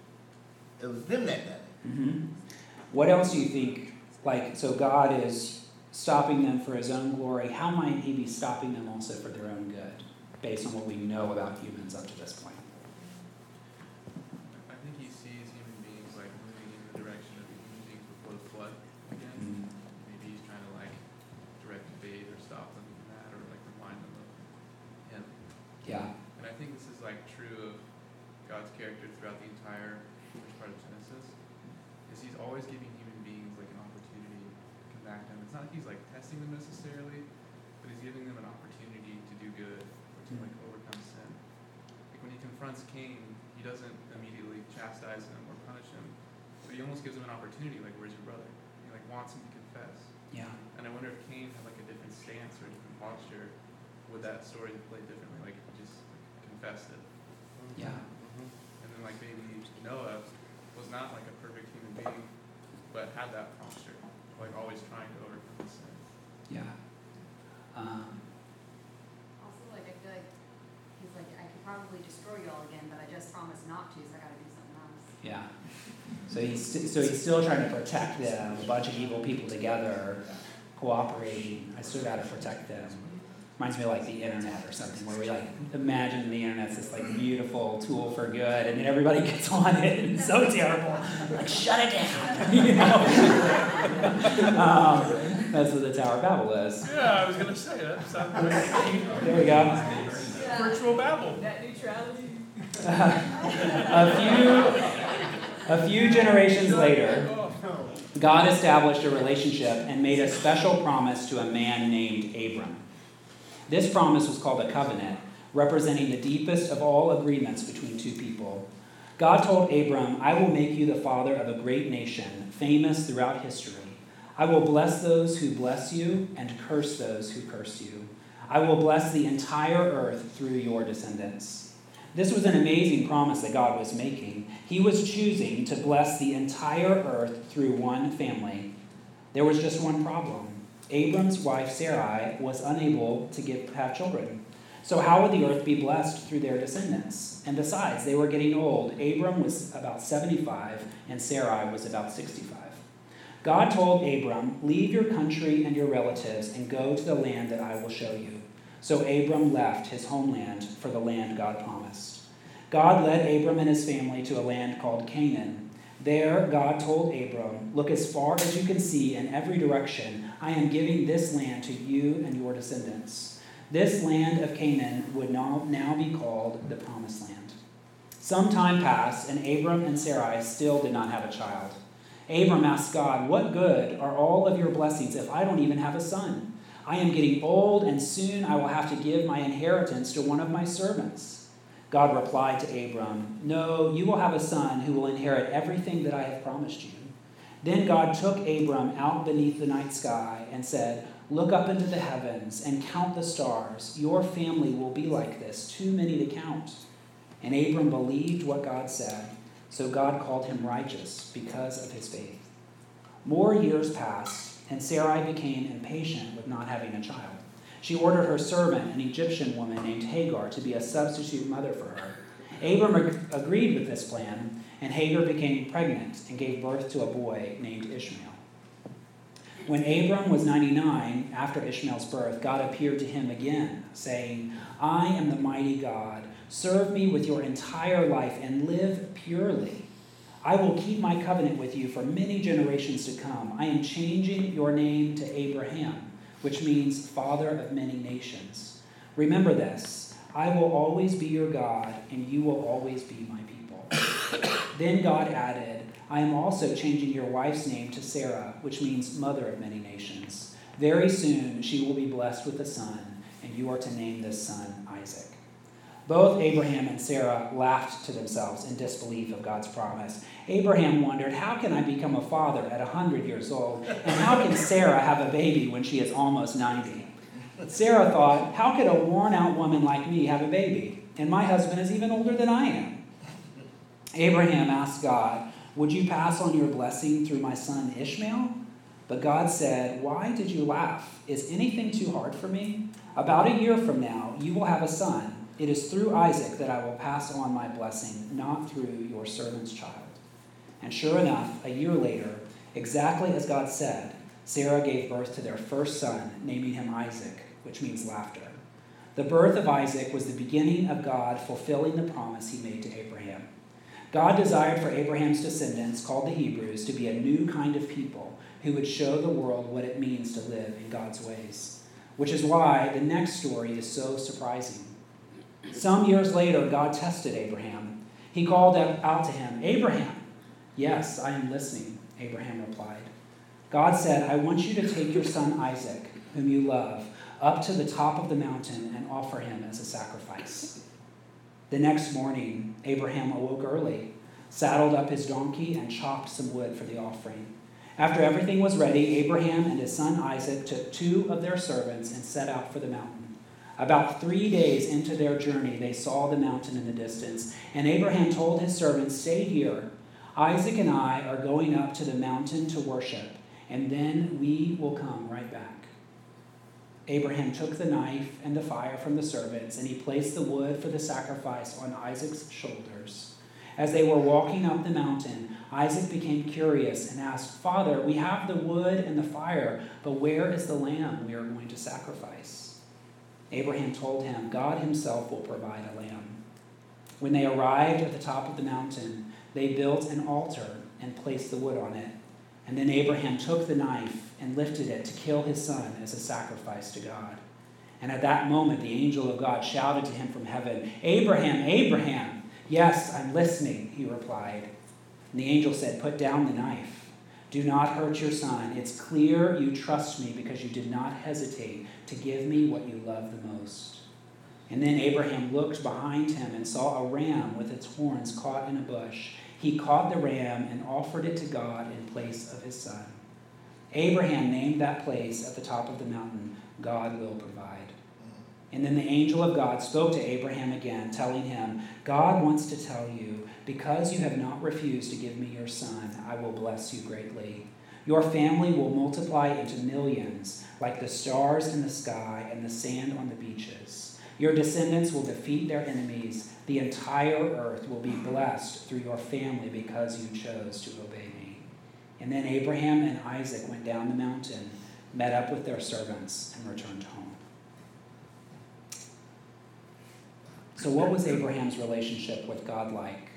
it was them that done it. Mm-hmm. What else do you think? So God is stopping them for his own glory, how might he be stopping them also for their own good, based on what we know about humans up to this point? I think he sees human beings like moving in the direction of human beings before the flood again. Maybe he's trying to like direct the bait or stop them from that, or like remind them of him. Yeah. And I think this is like true of God's character throughout the entire first part of Genesis. Is he's always giving human beings like an opportunity to come back to him. It's not like he's like testing them necessarily, but he's giving them an opportunity to do good or to like overcome sin. Like when he confronts Cain, he doesn't immediately chastise him or punish him, but he almost gives him an opportunity, like, where's your brother? He like wants him to confess. Yeah. And I wonder if Cain had like a different stance or a different posture, would that story have played differently? Like just like, confessed it. Yeah. And then like maybe Noah was not like a perfect human being, but had that posture, like always trying to overcome the sin. Yeah. Also, like, I feel like he's like, I could probably destroy y'all again, but I just promised not to, so I gotta do something else. Yeah. So he's still trying to protect them, a bunch of evil people together, cooperating. I still got to protect them. Reminds me of like the internet or something, where we like imagine the internet's this like beautiful tool for good, and then everybody gets on it, and it's so terrible. Like, shut it down. You know? That's what the Tower of Babel is. Yeah, I was gonna say that. Sounds like There we go. virtual Babel. Net neutrality. A few generations later, God established a relationship and made a special promise to a man named Abram. This promise was called a covenant, representing the deepest of all agreements between two people. God told Abram, I will make you the father of a great nation, famous throughout history. I will bless those who bless you and curse those who curse you. I will bless the entire earth through your descendants. This was an amazing promise that God was making. He was choosing to bless the entire earth through one family. There was just one problem. Abram's wife Sarai was unable to have children. So how would the earth be blessed through their descendants? And besides, they were getting old. Abram was about 75 and Sarai was about 65. God told Abram, leave your country and your relatives and go to the land that I will show you. So Abram left his homeland for the land God promised. God led Abram and his family to a land called Canaan. There, God told Abram, look as far as you can see in every direction. I am giving this land to you and your descendants. This land of Canaan would now be called the Promised Land. Some time passed, and Abram and Sarai still did not have a child. Abram asked God, what good are all of your blessings if I don't even have a son? I am getting old, and soon I will have to give my inheritance to one of my servants. God replied to Abram, no, you will have a son who will inherit everything that I have promised you. Then God took Abram out beneath the night sky and said, look up into the heavens and count the stars. Your family will be like this, too many to count. And Abram believed what God said, so God called him righteous because of his faith. More years passed, and Sarai became impatient with not having a child. She ordered her servant, an Egyptian woman named Hagar, to be a substitute mother for her. Abram agreed with this plan, and Hagar became pregnant and gave birth to a boy named Ishmael. When Abram was 99, after Ishmael's birth, God appeared to him again, saying, I am the mighty God. Serve me with your entire life and live purely. I will keep my covenant with you for many generations to come. I am changing your name to Abraham, which means father of many nations. Remember this, I will always be your God, and you will always be my people. Then God added, I am also changing your wife's name to Sarah, which means mother of many nations. Very soon she will be blessed with a son, and you are to name this son Isaac. Both Abraham and Sarah laughed to themselves in disbelief of God's promise. Abraham wondered, how can I become a father at 100 years old? And how can Sarah have a baby when she is almost 90? Sarah thought, how could a worn-out woman like me have a baby? And my husband is even older than I am. Abraham asked God, would you pass on your blessing through my son Ishmael? But God said, why did you laugh? Is anything too hard for me? About a year from now, you will have a son. It is through Isaac that I will pass on my blessing, not through your servant's child. And sure enough, a year later, exactly as God said, Sarah gave birth to their first son, naming him Isaac, which means laughter. The birth of Isaac was the beginning of God fulfilling the promise he made to Abraham. God desired for Abraham's descendants, called the Hebrews, to be a new kind of people who would show the world what it means to live in God's ways, which is why the next story is so surprising. Some years later, God tested Abraham. He called out to him, "Abraham." "Yes, I am listening," Abraham replied. God said, "I want you to take your son Isaac, whom you love, up to the top of the mountain and offer him as a sacrifice." The next morning, Abraham awoke early, saddled up his donkey, and chopped some wood for the offering. After everything was ready, Abraham and his son Isaac took 2 of their servants and set out for the mountain. About 3 days into their journey, they saw the mountain in the distance, and Abraham told his servants, "Stay here. Isaac and I are going up to the mountain to worship, and then we will come right back." Abraham took the knife and the fire from the servants, and he placed the wood for the sacrifice on Isaac's shoulders. As they were walking up the mountain, Isaac became curious and asked, "Father, we have the wood and the fire, but where is the lamb we are going to sacrifice?" Abraham told him, "God himself will provide a lamb." When they arrived at the top of the mountain, they built an altar and placed the wood on it. And then Abraham took the knife and lifted it to kill his son as a sacrifice to God. And at that moment, the angel of God shouted to him from heaven, "Abraham, Abraham!" "Yes, I'm listening," he replied. And the angel said, "Put down the knife. Do not hurt your son. It's clear you trust me because you did not hesitate to give me what you love the most." And then Abraham looked behind him and saw a ram with its horns caught in a bush. He caught the ram and offered it to God in place of his son. Abraham named that place at the top of the mountain, "God will provide." And then the angel of God spoke to Abraham again, telling him, "God wants to tell you, because you have not refused to give me your son, I will bless you greatly. Your family will multiply into millions, like the stars in the sky and the sand on the beaches. Your descendants will defeat their enemies. The entire earth will be blessed through your family because you chose to obey me." And then Abraham and Isaac went down the mountain, met up with their servants, and returned home. So what was Abraham's relationship with God like?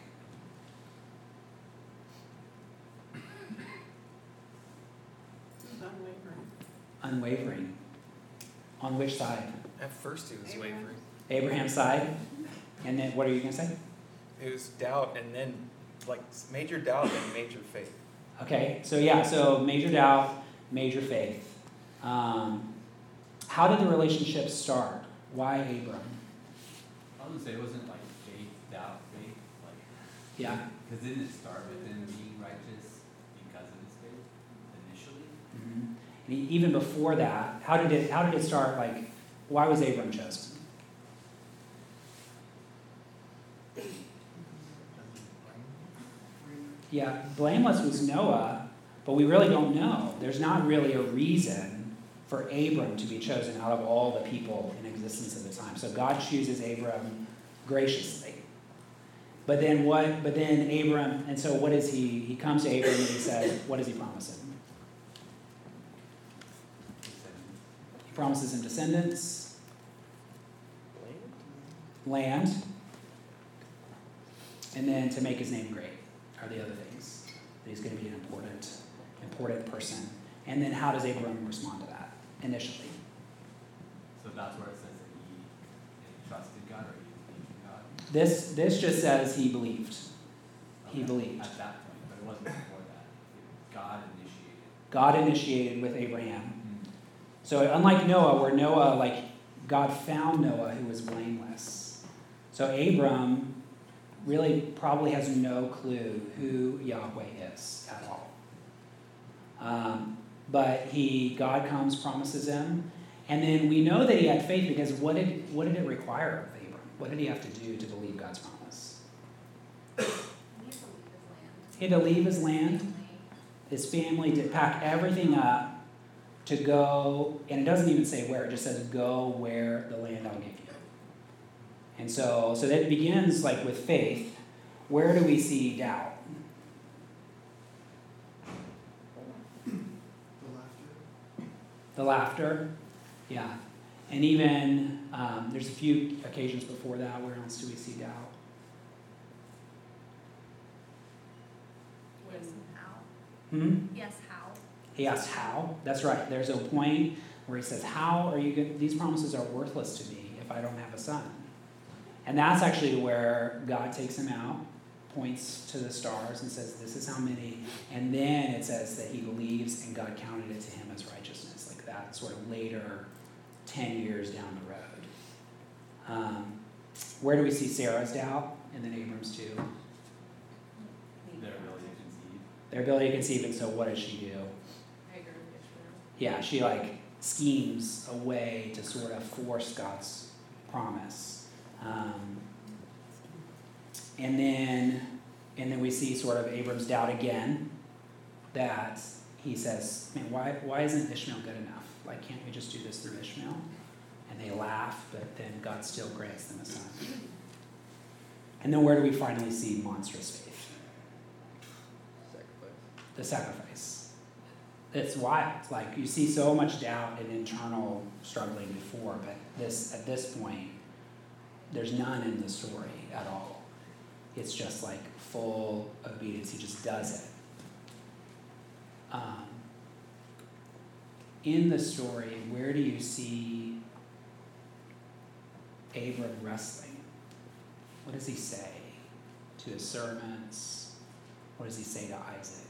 Unwavering. On which side? At first he was wavering. Abraham's side? And then what are you going to say? It was doubt, and then like major doubt and major faith. Okay, so major doubt, major faith. How did the relationship start? Why Abram? I would say it wasn't like faith, doubt, faith, like. Yeah. Because didn't it start with him being righteous because of his faith initially? Mm-hmm. And even before that, how did it start? Like, why was Abram chosen? Yeah, blameless was Noah, but we really don't know. There's not really a reason for Abram to be chosen out of all the people in existence at the time. So God chooses Abram graciously. But then Abram, and so what is he? He comes to Abram and he says, what does he promise him? He promises him descendants, land, and then to make his name great are the other things. That he's going to be an important person. And then how does Abram respond to that initially? So that's where it says that he trusted God or he believed in God? This just says he believed. Okay. He believed. At that point, but it wasn't before that. God initiated with Abraham. Mm-hmm. So unlike Noah, where Noah, God found Noah who was blameless. So Abram really probably has no clue who Yahweh is at all. But God comes, promises him, and then we know that he had faith because what did it require of Abram? What did he have to do to believe God's promise? He had to leave his land. His family to pack everything up to go, and it doesn't even say where, it just says go where the land I'll give you. And so that begins with faith. Where do we see doubt? The laughter, yeah. And even, there's a few occasions before that. Where else do we see doubt? Yes, and how. Yes, how. He asks how. That's right. There's a point where he says, how are you going, these promises are worthless to me if I don't have a son. And that's actually where God takes him out, points to the stars and says, this is how many. And then it says that he believes and God counted it to him as righteousness. Like that sort of later, 10 years down the road. Where do we see Sarah's doubt? And then Abram's too. Their ability to conceive. Their ability to conceive, and so what does she do? Yeah, she like schemes a way to sort of force God's promise. And then we see sort of Abram's doubt again, that he says, man, why isn't Ishmael good enough? Like, can't we just do this through Ishmael? And they laugh, but then God still grants them a son. And then where do we finally see monstrous faith? Sacrifice. The sacrifice. It's wild. Like, you see so much doubt and internal struggling before, but at this point, there's none in the story at all. It's just like full obedience. He just does it. In the story, where do you see Abram wrestling? What does he say to his servants? What does he say to Isaac?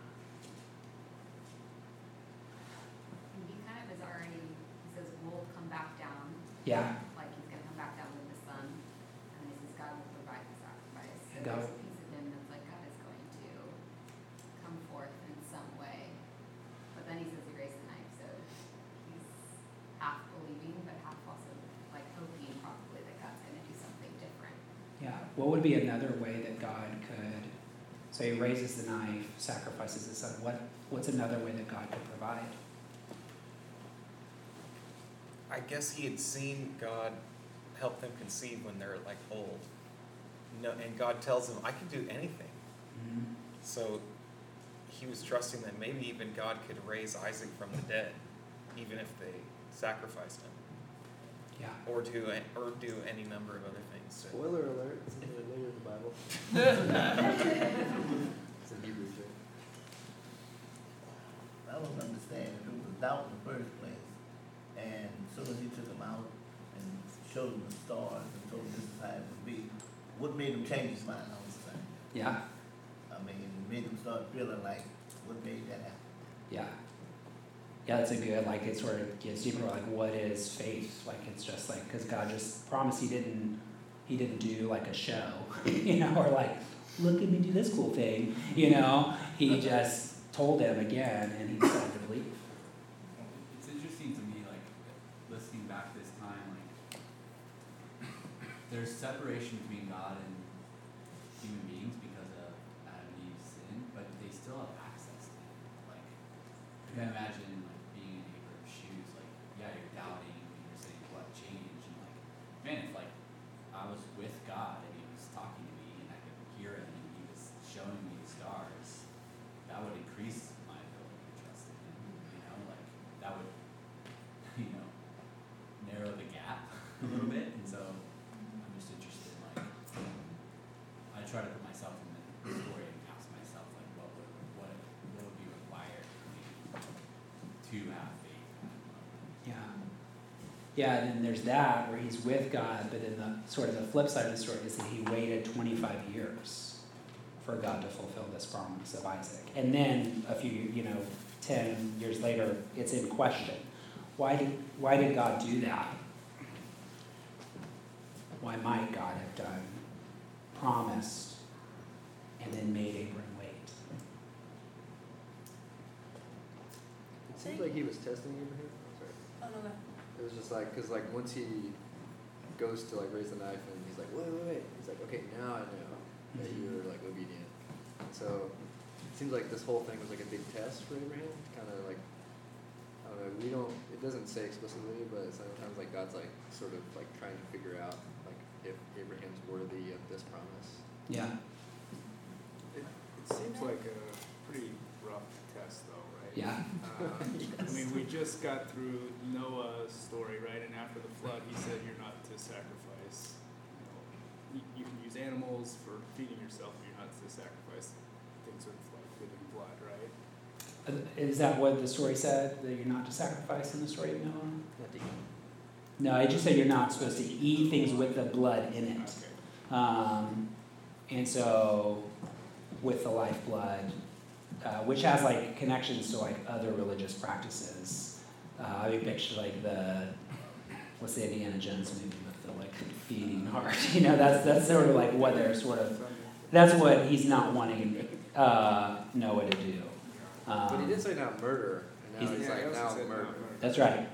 He kind of is already, he says, we'll come back down. Yeah. Like he's going to come back down with the son. And he says, God will provide the sacrifice. So God. there's a piece of him that's like, God is going to come forth in some way. But then he says he raised the knife. So he's half believing, but half also like hoping probably that God's going to do something different. Yeah. What would be another way that God could, so he raises the knife, sacrifices his son. What's another way that God could provide? I guess he had seen God help them conceive when they're like old. No, and God tells him, I can do anything. Mm-hmm. So he was trusting that maybe even God could raise Isaac from the dead, even if they sacrificed him. Yeah. Or do any number of other things. So. Spoiler alert, it's later in the Bible. It's in Hebrews, right? I don't understand if it was doubt in the first place, and as soon as he took him out and showed him the stars and told him this is how it would be, what made him change his mind all of a sudden? Yeah. I mean, it made him start feeling like, what made that happen? Yeah. Yeah, that's a good, like, it sort of gets deeper, like, what is faith? Like, it's just like, because God just promised he didn't do like a show, you know, or like, look at me do this cool thing, you know. He just told him again, and he decided to believe. It's interesting to me, like, listening back this time, like, there's separation between God and human beings because of Adam and Eve's sin, but they still have access to him. Like, you can imagine, like, being in Abraham's shoes, like, yeah, you're doubting, and you're saying, what changed? And, like, man, if, like, I was with God and he was talking to me and I could hear him and he was showing me the stars, that would increase my ability to trust in him, you know, like, that would, you know, narrow the gap a little bit, and so I'm just interested, like, I try to put myself in the story and ask myself, like, what would be required for me to have faith? Yeah. Yeah, and then there's that where he's with God, but then the sort of the flip side of the story is that he waited 25 years for God to fulfill this promise of Isaac. And then a few, 10 years later, it's in question. Why did God do that? Why might God have done, promised, and then made Abram wait? It seems like he was testing Abraham. Sorry. Oh, no, no. It was just like, because like once he goes to like raise the knife and he's like, wait. He's like, okay, now I know that you were like obedient. And so it seems like this whole thing was like a big test for Abraham. Kind of like, I don't know, it doesn't say explicitly, but sometimes like God's like sort of like trying to figure out like if Abraham's worthy of this promise. Yeah. It seems like a pretty rough test though, right? Yeah. I mean, we just got through Noah's story, right? And after the flood, he said you're not to sacrifice. You can use animals for feeding yourself, but you're not to sacrifice things with like living blood, right? Is that what the story said? That you're not to sacrifice in the story of Noah? Not to eat. No, it just said you're not supposed to eat things with the blood in it. Okay. And so, with the lifeblood, which has like connections to like other religious practices. I mean, picture like what's the Indiana Jones movie with the like feeding heart? You know, that's sort of like what they're sort of. That's what he's not wanting Noah to do. But he did say not murder, and now he's like now murder. That's right.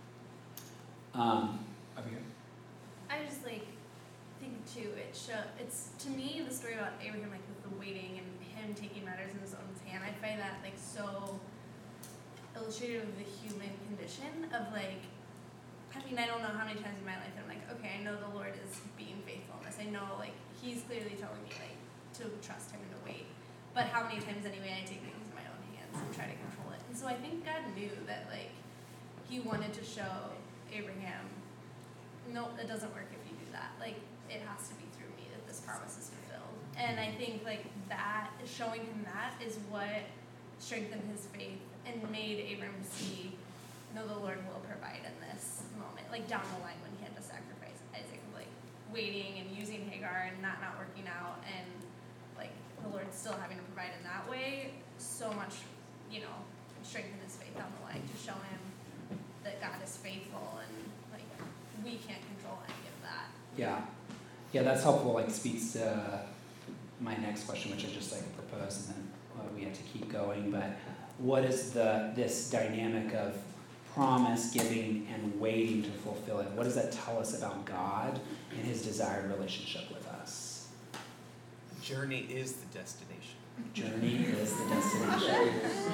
I just like think too. It's to me the story about Abraham, like with the waiting and him taking matters in his own hand. I find that like so illustrative of the human condition of like. I mean, I don't know how many times in my life I'm like, okay, I know the Lord is being faithful in this. I know like He's clearly telling me like to trust Him and to wait. But how many times anyway I take things in my own hands and try to control it. And so I think God knew that like He wanted to show Abraham, no, it doesn't work if you do that. Like, it has to be through me that this promise is fulfilled. And I think, like, that, showing him that is what strengthened his faith and made Abraham see, no, the Lord will provide in this moment. Like, down the line when he had to sacrifice Isaac, like, waiting and using Hagar and not working out and, like, the Lord still having to provide in that way, so much, you know, strengthened his faith down the line to show him that God is faithful and like we can't control any of that. Yeah, that's helpful. Like speaks to my next question, which I just like proposed, and then we have to keep going. But what is this dynamic of promise, giving, and waiting to fulfill it? What does that tell us about God and His desired relationship with us? Journey is the destination. Journey is the destination.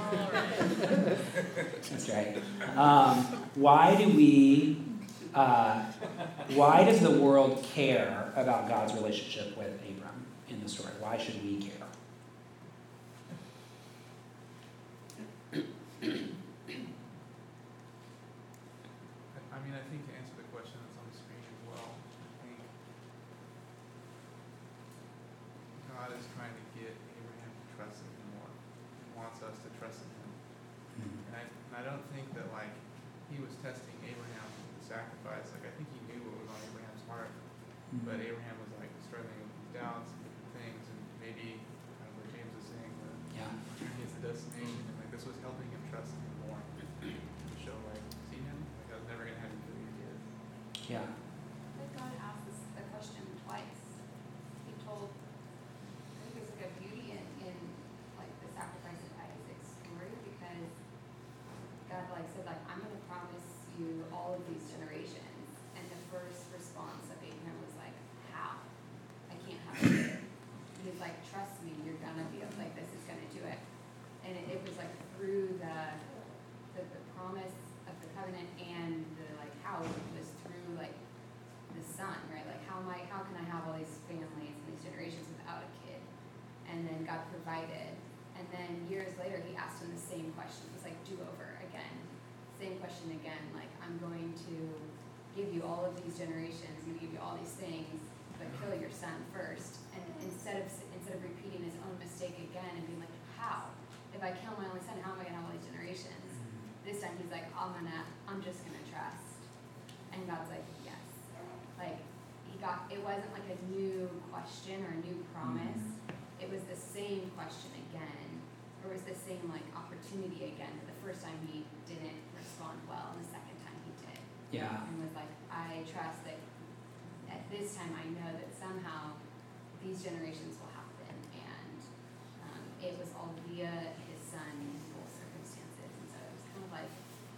That's right. Why does the world care about God's relationship with Abram in the story? Why should we care? I mean, I think to answer the question that's on the screen as well, I think God is trying to get Abraham to trust in Him more. He wants us to trust in Him. And I don't think that like He was testing Abraham with the sacrifice. Like I think He knew what was on Abraham's heart, but Abraham was like struggling with these doubts and different things, and maybe kind of what James was saying, that journey is the destination, and like this was helping him trust in Him more to show like see Him. Like I was never gonna have you feel you did. Yeah. But God asked us the question twice. He told, I think there's like a beauty in like the sacrifice of Isaac's story, because God like said like I'm gonna promise you all of these generations, and the first response of Abraham was like, how? I can't have it. He's like, trust me, you're gonna be like this is gonna do it. And it was like through the promise of the covenant and the like how it was through like the son, right? Like how can I have all these families and these generations without a kid? And then God provided. And then years later he asked him the same question. It was like do over again. Same question again, like I'm going to give you all of these generations, I'm gonna give you all these things, but kill your son first. And instead of repeating his own mistake again and being like, how? If I kill my only son, how am I gonna have all these generations? This time he's like, I'm just gonna trust. And God's like, yes. Like it wasn't like a new question or a new promise. It was the same question again, or it was the same like opportunity again. But the first time he didn't respond well, and the second time he did. Yeah. And was like, I trust that at this time I know that somehow these generations will happen, and it was all via his son in both circumstances. And so it was kind of like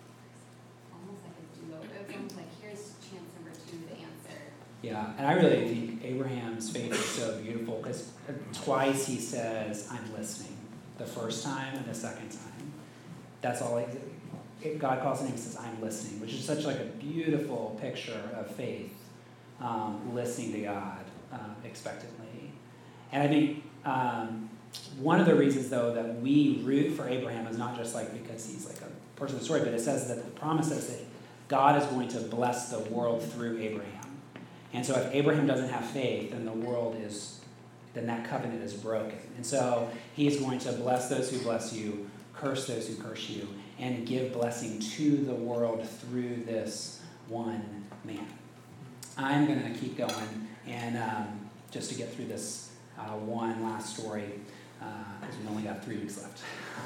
almost like a duo. It was almost like here's chance number 2 to answer. Yeah, and I really think Abraham's faith is so beautiful because twice he says, I'm listening. The first time and the second time. That's all God calls him and says, I'm listening, which is such like a beautiful picture of faith, listening to God expectantly. And I think one of the reasons, though, that we root for Abraham is not just like because he's like a person of the story, but it says that the promise says that God is going to bless the world through Abraham. And so if Abraham doesn't have faith, then that covenant is broken. And so he is going to bless those who bless you, curse those who curse you, and give blessing to the world through this one man. I'm going to keep going, and just to get through this one last story, because we only got 3 weeks left.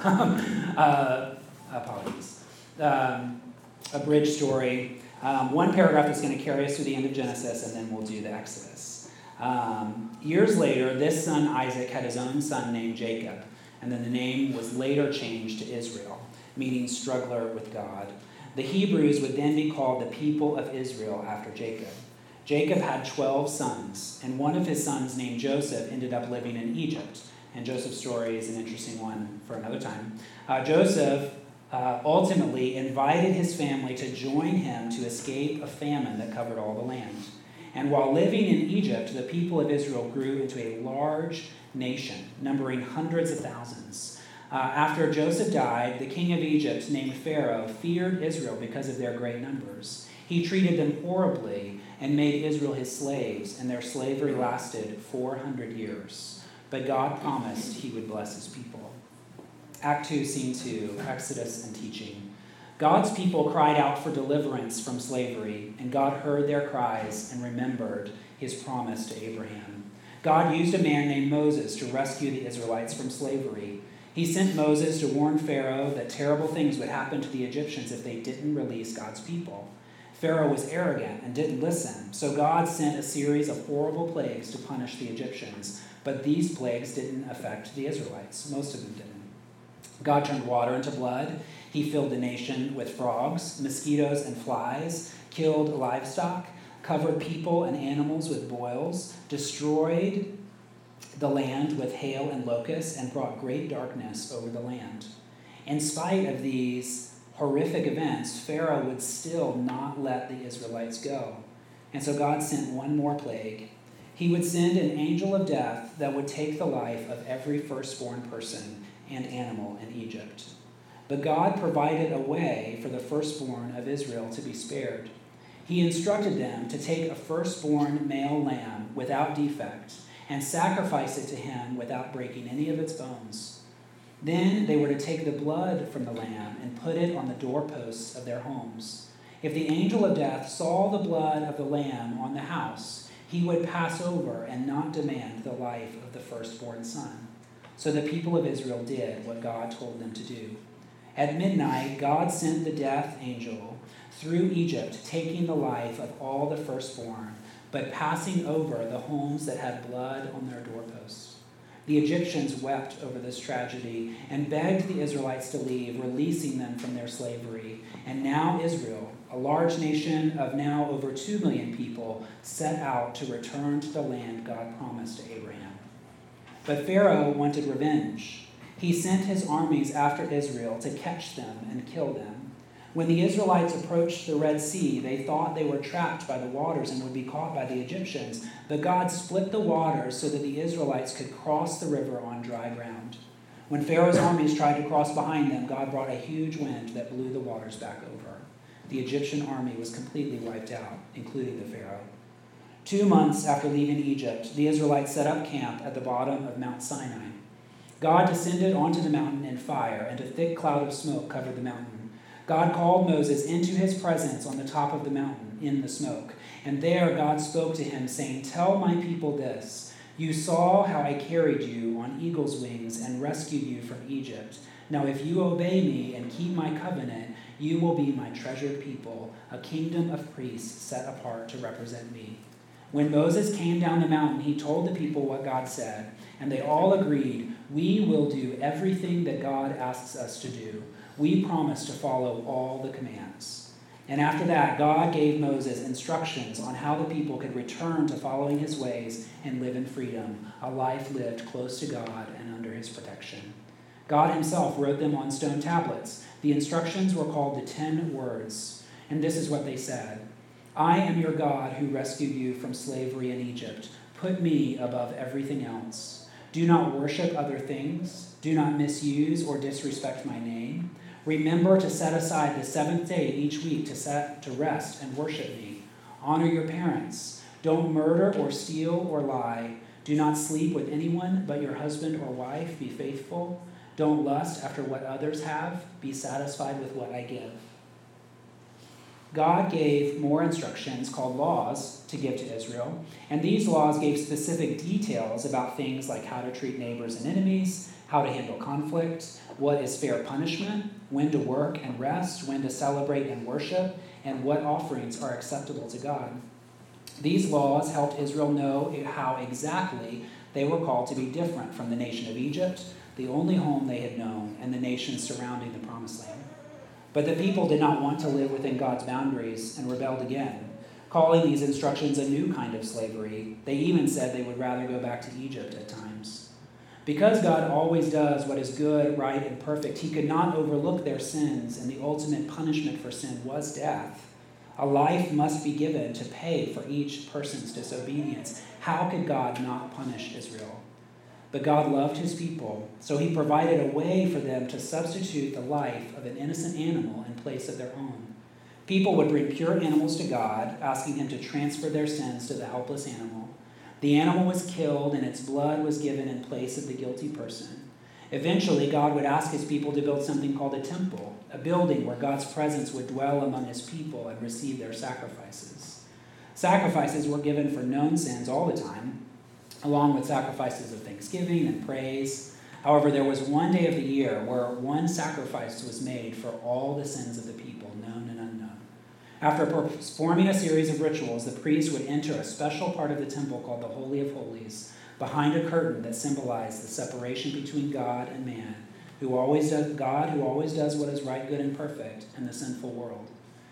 Apologies. A bridge story. One paragraph that's going to carry us through the end of Genesis, and then we'll do the Exodus. Years later, this son Isaac had his own son named Jacob, and then the name was later changed to Israel, meaning struggler with God. The Hebrews would then be called the people of Israel after Jacob. Jacob had 12 sons, and one of his sons named Joseph ended up living in Egypt. And Joseph's story is an interesting one for another time. Joseph ultimately invited his family to join him to escape a famine that covered all the land. And while living in Egypt, the people of Israel grew into a large nation, numbering hundreds of thousands. After Joseph died, the king of Egypt, named Pharaoh, feared Israel because of their great numbers. He treated them horribly and made Israel his slaves, and their slavery lasted 400 years. But God promised he would bless his people. Act 2, Scene 2, Exodus and teaching. God's people cried out for deliverance from slavery, and God heard their cries and remembered his promise to Abraham. God used a man named Moses to rescue the Israelites from slavery. He sent Moses to warn Pharaoh that terrible things would happen to the Egyptians if they didn't release God's people. Pharaoh was arrogant and didn't listen, so God sent a series of horrible plagues to punish the Egyptians. But these plagues didn't affect the Israelites. Most of them didn't. God turned water into blood. He filled the nation with frogs, mosquitoes, and flies, killed livestock, covered people and animals with boils, destroyed the land with hail and locusts, and brought great darkness over the land. In spite of these horrific events, Pharaoh would still not let the Israelites go. And so God sent one more plague. He would send an angel of death that would take the life of every firstborn person and animal in Egypt. But God provided a way for the firstborn of Israel to be spared. He instructed them to take a firstborn male lamb without defect and sacrifice it to him without breaking any of its bones. Then they were to take the blood from the lamb and put it on the doorposts of their homes. If the angel of death saw the blood of the lamb on the house, he would pass over and not demand the life of the firstborn son. So the people of Israel did what God told them to do. At midnight, God sent the death angel through Egypt, taking the life of all the firstborn, but passing over the homes that had blood on their doorposts. The Egyptians wept over this tragedy and begged the Israelites to leave, releasing them from their slavery. And now Israel, a large nation of now over 2 million people, set out to return to the land God promised to Abraham. But Pharaoh wanted revenge. He sent his armies after Israel to catch them and kill them. When the Israelites approached the Red Sea, they thought they were trapped by the waters and would be caught by the Egyptians. But God split the waters so that the Israelites could cross the river on dry ground. When Pharaoh's armies tried to cross behind them, God brought a huge wind that blew the waters back over. The Egyptian army was completely wiped out, including the Pharaoh. 2 months after leaving Egypt, the Israelites set up camp at the bottom of Mount Sinai. God descended onto the mountain in fire, and a thick cloud of smoke covered the mountain. God called Moses into his presence on the top of the mountain in the smoke. And there God spoke to him, saying, "Tell my people this. You saw how I carried you on eagle's wings and rescued you from Egypt. Now if you obey me and keep my covenant, you will be my treasured people, a kingdom of priests set apart to represent me." When Moses came down the mountain, he told the people what God said, and they all agreed, "We will do everything that God asks us to do. We promise to follow all the commands." And after that, God gave Moses instructions on how the people could return to following his ways and live in freedom, a life lived close to God and under his protection. God himself wrote them on stone tablets. The instructions were called the 10 words, and this is what they said: "I am your God who rescued you from slavery in Egypt. Put me above everything else. Do not worship other things. Do not misuse or disrespect my name. Remember to set aside the seventh day each week to rest and worship me. Honor your parents. Don't murder or steal or lie. Do not sleep with anyone but your husband or wife. Be faithful. Don't lust after what others have. Be satisfied with what I give. God gave more instructions called laws to give to Israel, and these laws gave specific details about things like how to treat neighbors and enemies, how to handle conflict, what is fair punishment, when to work and rest, when to celebrate and worship, and what offerings are acceptable to God. These laws helped Israel know how exactly they were called to be different from the nation of Egypt, the only home they had known, and the nations surrounding the Promised Land. But the people did not want to live within God's boundaries and rebelled again, calling these instructions a new kind of slavery. They even said they would rather go back to Egypt at times. Because God always does what is good, right, and perfect, he could not overlook their sins, and the ultimate punishment for sin was death. A life must be given to pay for each person's disobedience. How could God not punish Israel? But God loved his people, so he provided a way for them to substitute the life of an innocent animal in place of their own. People would bring pure animals to God, asking him to transfer their sins to the helpless animal. The animal was killed, and its blood was given in place of the guilty person. Eventually, God would ask his people to build something called a temple, a building where God's presence would dwell among his people and receive their sacrifices. Sacrifices were given for known sins all the time, along with sacrifices of thanksgiving and praise. However, there was one day of the year where one sacrifice was made for all the sins of the people, known and unknown. After performing a series of rituals, the priest would enter a special part of the temple called the Holy of Holies, behind a curtain that symbolized the separation between God and man, God who always does what is right, good, and perfect, and the sinful world.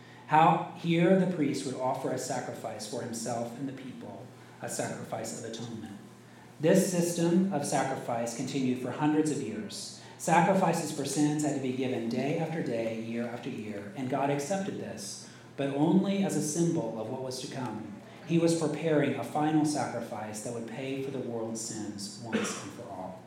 Here the priest would offer a sacrifice for himself and the people, a sacrifice of atonement. This system of sacrifice continued for hundreds of years. Sacrifices for sins had to be given day after day, year after year, and God accepted this, but only as a symbol of what was to come. He was preparing a final sacrifice that would pay for the world's sins once and for all.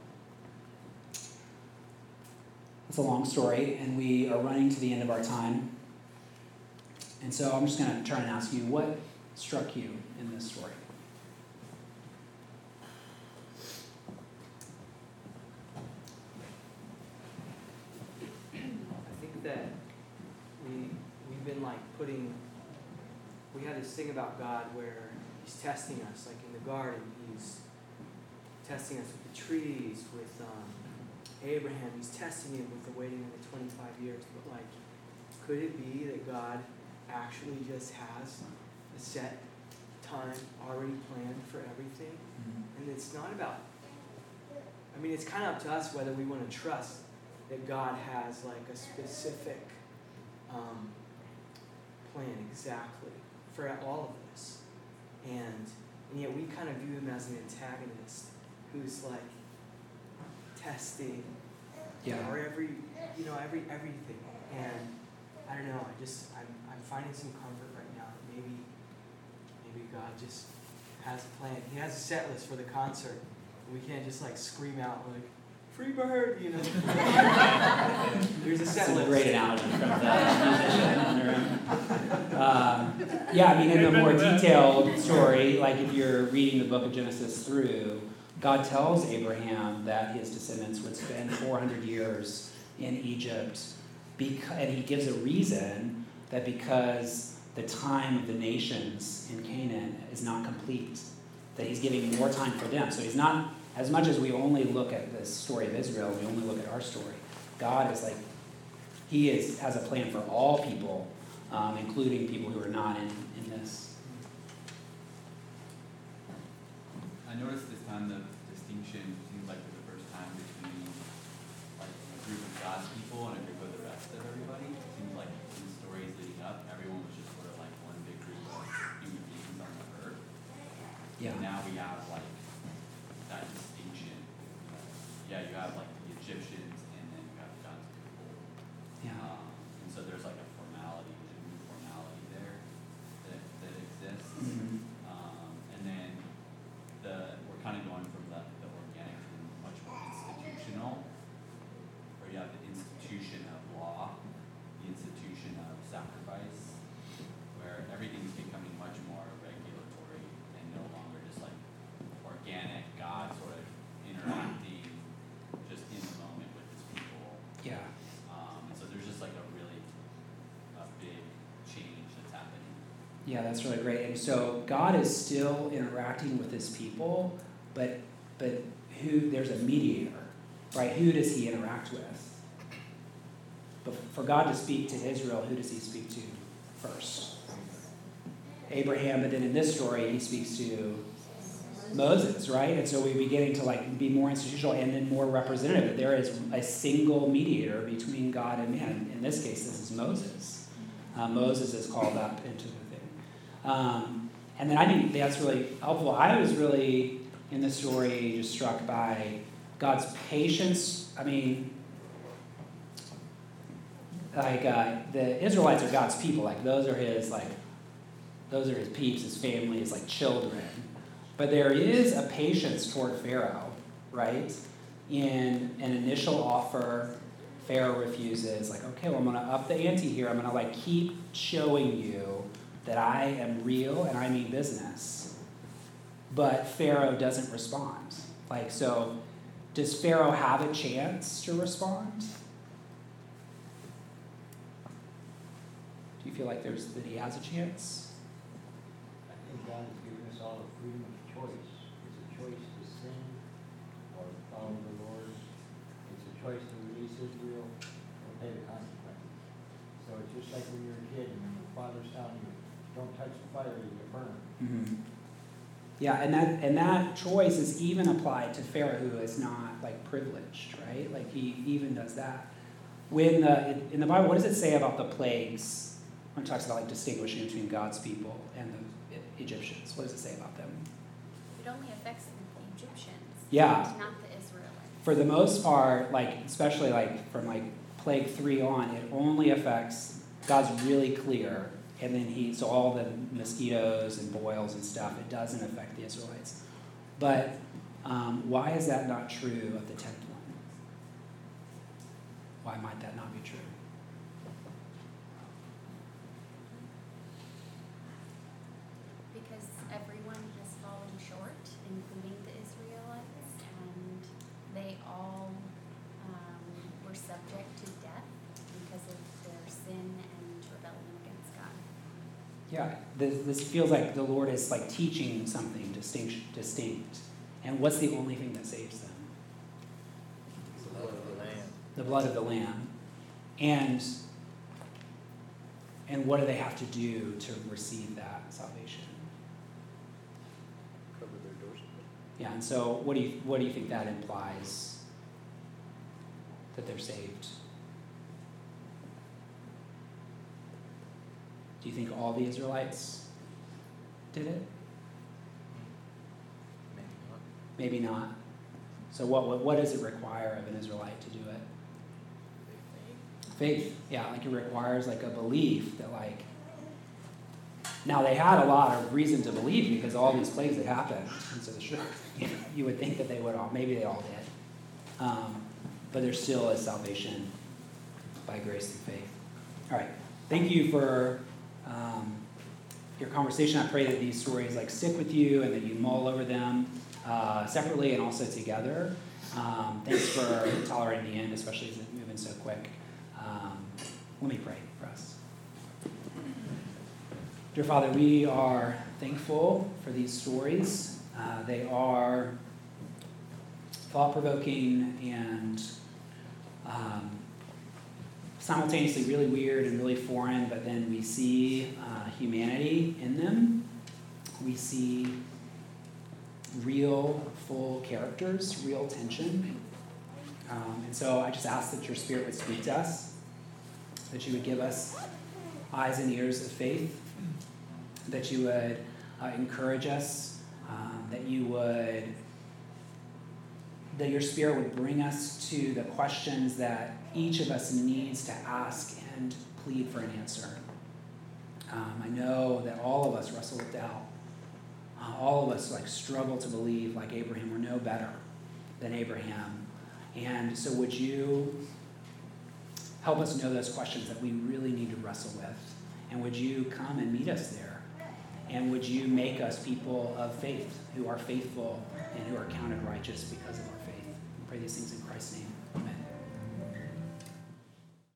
It's a long story, and we are running to the end of our time. And so I'm just going to try and ask you, what struck you in this story? That we've been like we had this thing about God where he's testing us, like in the garden, he's testing us with the trees, with Abraham, he's testing him with the waiting of the 25 years, but like, could it be that God actually just has a set time already planned for everything? And it's not about, it's kind of up to us whether we want to trust that God has like a specific plan exactly for all of this, and yet we kind of view him as an antagonist who's like testing our everything. And I don't know, I'm finding some comfort right now. Maybe God just has a plan. He has a set list for the concert. We can't just like scream out like, "Free bird," There's a set list. That's a great analogy from the musician in the room. In the more detailed story, like if you're reading the book of Genesis through, God tells Abraham that his descendants would spend 400 years in Egypt, and he gives a reason that because the time of the nations in Canaan is not complete, that he's giving more time for them. So he's not, as much as we only look at the story of Israel, we only look at our story, God is like, has a plan for all people, including people who are not in this. I noticed this time the distinction seems like for the first time between like a group of God's people and a group of the rest of everybody. It seems like in the stories leading up, everyone was just sort of like one big group of human beings on the earth. Yeah. And now we have like that distinction. You have like the Egyptians and then you have God's people. Yeah. And so there's like a formality, a new formality there that exists. Mm-hmm. And then we're kind of going from the organic to the Yeah, that's really great. And so God is still interacting with his people, but who, there's a mediator, right? Who does he interact with? But for God to speak to Israel, who does he speak to first? Abraham, but then in this story, he speaks to Moses, right? And so we're beginning to like be more institutional and then more representative. That there is a single mediator between God and man. In this case, this is Moses. Moses is called up into the thing. And then I think that's really helpful. I was really, in the story, just struck by God's patience. I mean, like the Israelites are God's people. Like those are his peeps, his family, his like children. But there is a patience toward Pharaoh, right? In an initial offer, Pharaoh refuses. Like, okay, well, I'm going to up the ante here. I'm going to like keep showing you that I am real and I mean business. But Pharaoh doesn't respond. Like, so does Pharaoh have a chance to respond? Do you feel like that he has a chance? I think God has given us all the freedom of choice. It's a choice to sin or follow the Lord. It's a choice to release Israel or pay the consequences. So it's just like when you're a kid and your father's telling you, don't touch the fire, you get burned. Mm-hmm. Yeah, and that choice is even applied to Pharaoh, who is not like privileged, right? Like he even does that. When in the Bible, what does it say about the plagues? When it talks about like distinguishing between God's people and the Egyptians, what does it say about them? It only affects the Egyptians. Yeah. Not the Israelites. For the most part, like especially like from like plague 3 on, it only affects, God's really clear. And then so all the mosquitoes and boils and stuff, it doesn't affect the Israelites. But why is that not true of the 10th one? Why might that not be true? Because everyone has fallen short, including the Israelites, and they all were subject to death because of their sin and rebellion against God. Yeah, this feels like the Lord is like teaching something distinct. And what's the only thing that saves them? The blood of the Lamb. The blood of the Lamb. And what do they have to do to receive that salvation? Cover their doorstep. Yeah, and so what do you think that implies? That they're saved? Do you think all the Israelites did it? Maybe not. Maybe not. So what does it require of an Israelite to do it? Faith. Yeah, like it requires like a belief that like, now they had a lot of reason to believe because all these plagues had happened. And so sure, you would think that they would all, maybe they all did. But there still is salvation by grace through faith. All right. Thank you for your conversation. I pray that these stories like stick with you and that you mull over them separately and also together. Thanks for tolerating the end, especially as it's moving so quick. Let me pray for us. Dear Father, we are thankful for these stories. They are thought-provoking and simultaneously really weird and really foreign, but then we see humanity in them. We see real, full characters, real tension. And so I just ask that your Spirit would speak to us, that you would give us eyes and ears of faith, that you would encourage us, that your Spirit would bring us to the questions that each of us needs to ask and plead for an answer. I know that all of us wrestle with doubt. All of us like struggle to believe like Abraham. We're no better than Abraham. And so would you help us know those questions that we really need to wrestle with? And would you come and meet us there? And would you make us people of faith who are faithful and who are counted righteous because of our faith? We pray these things in Christ's name.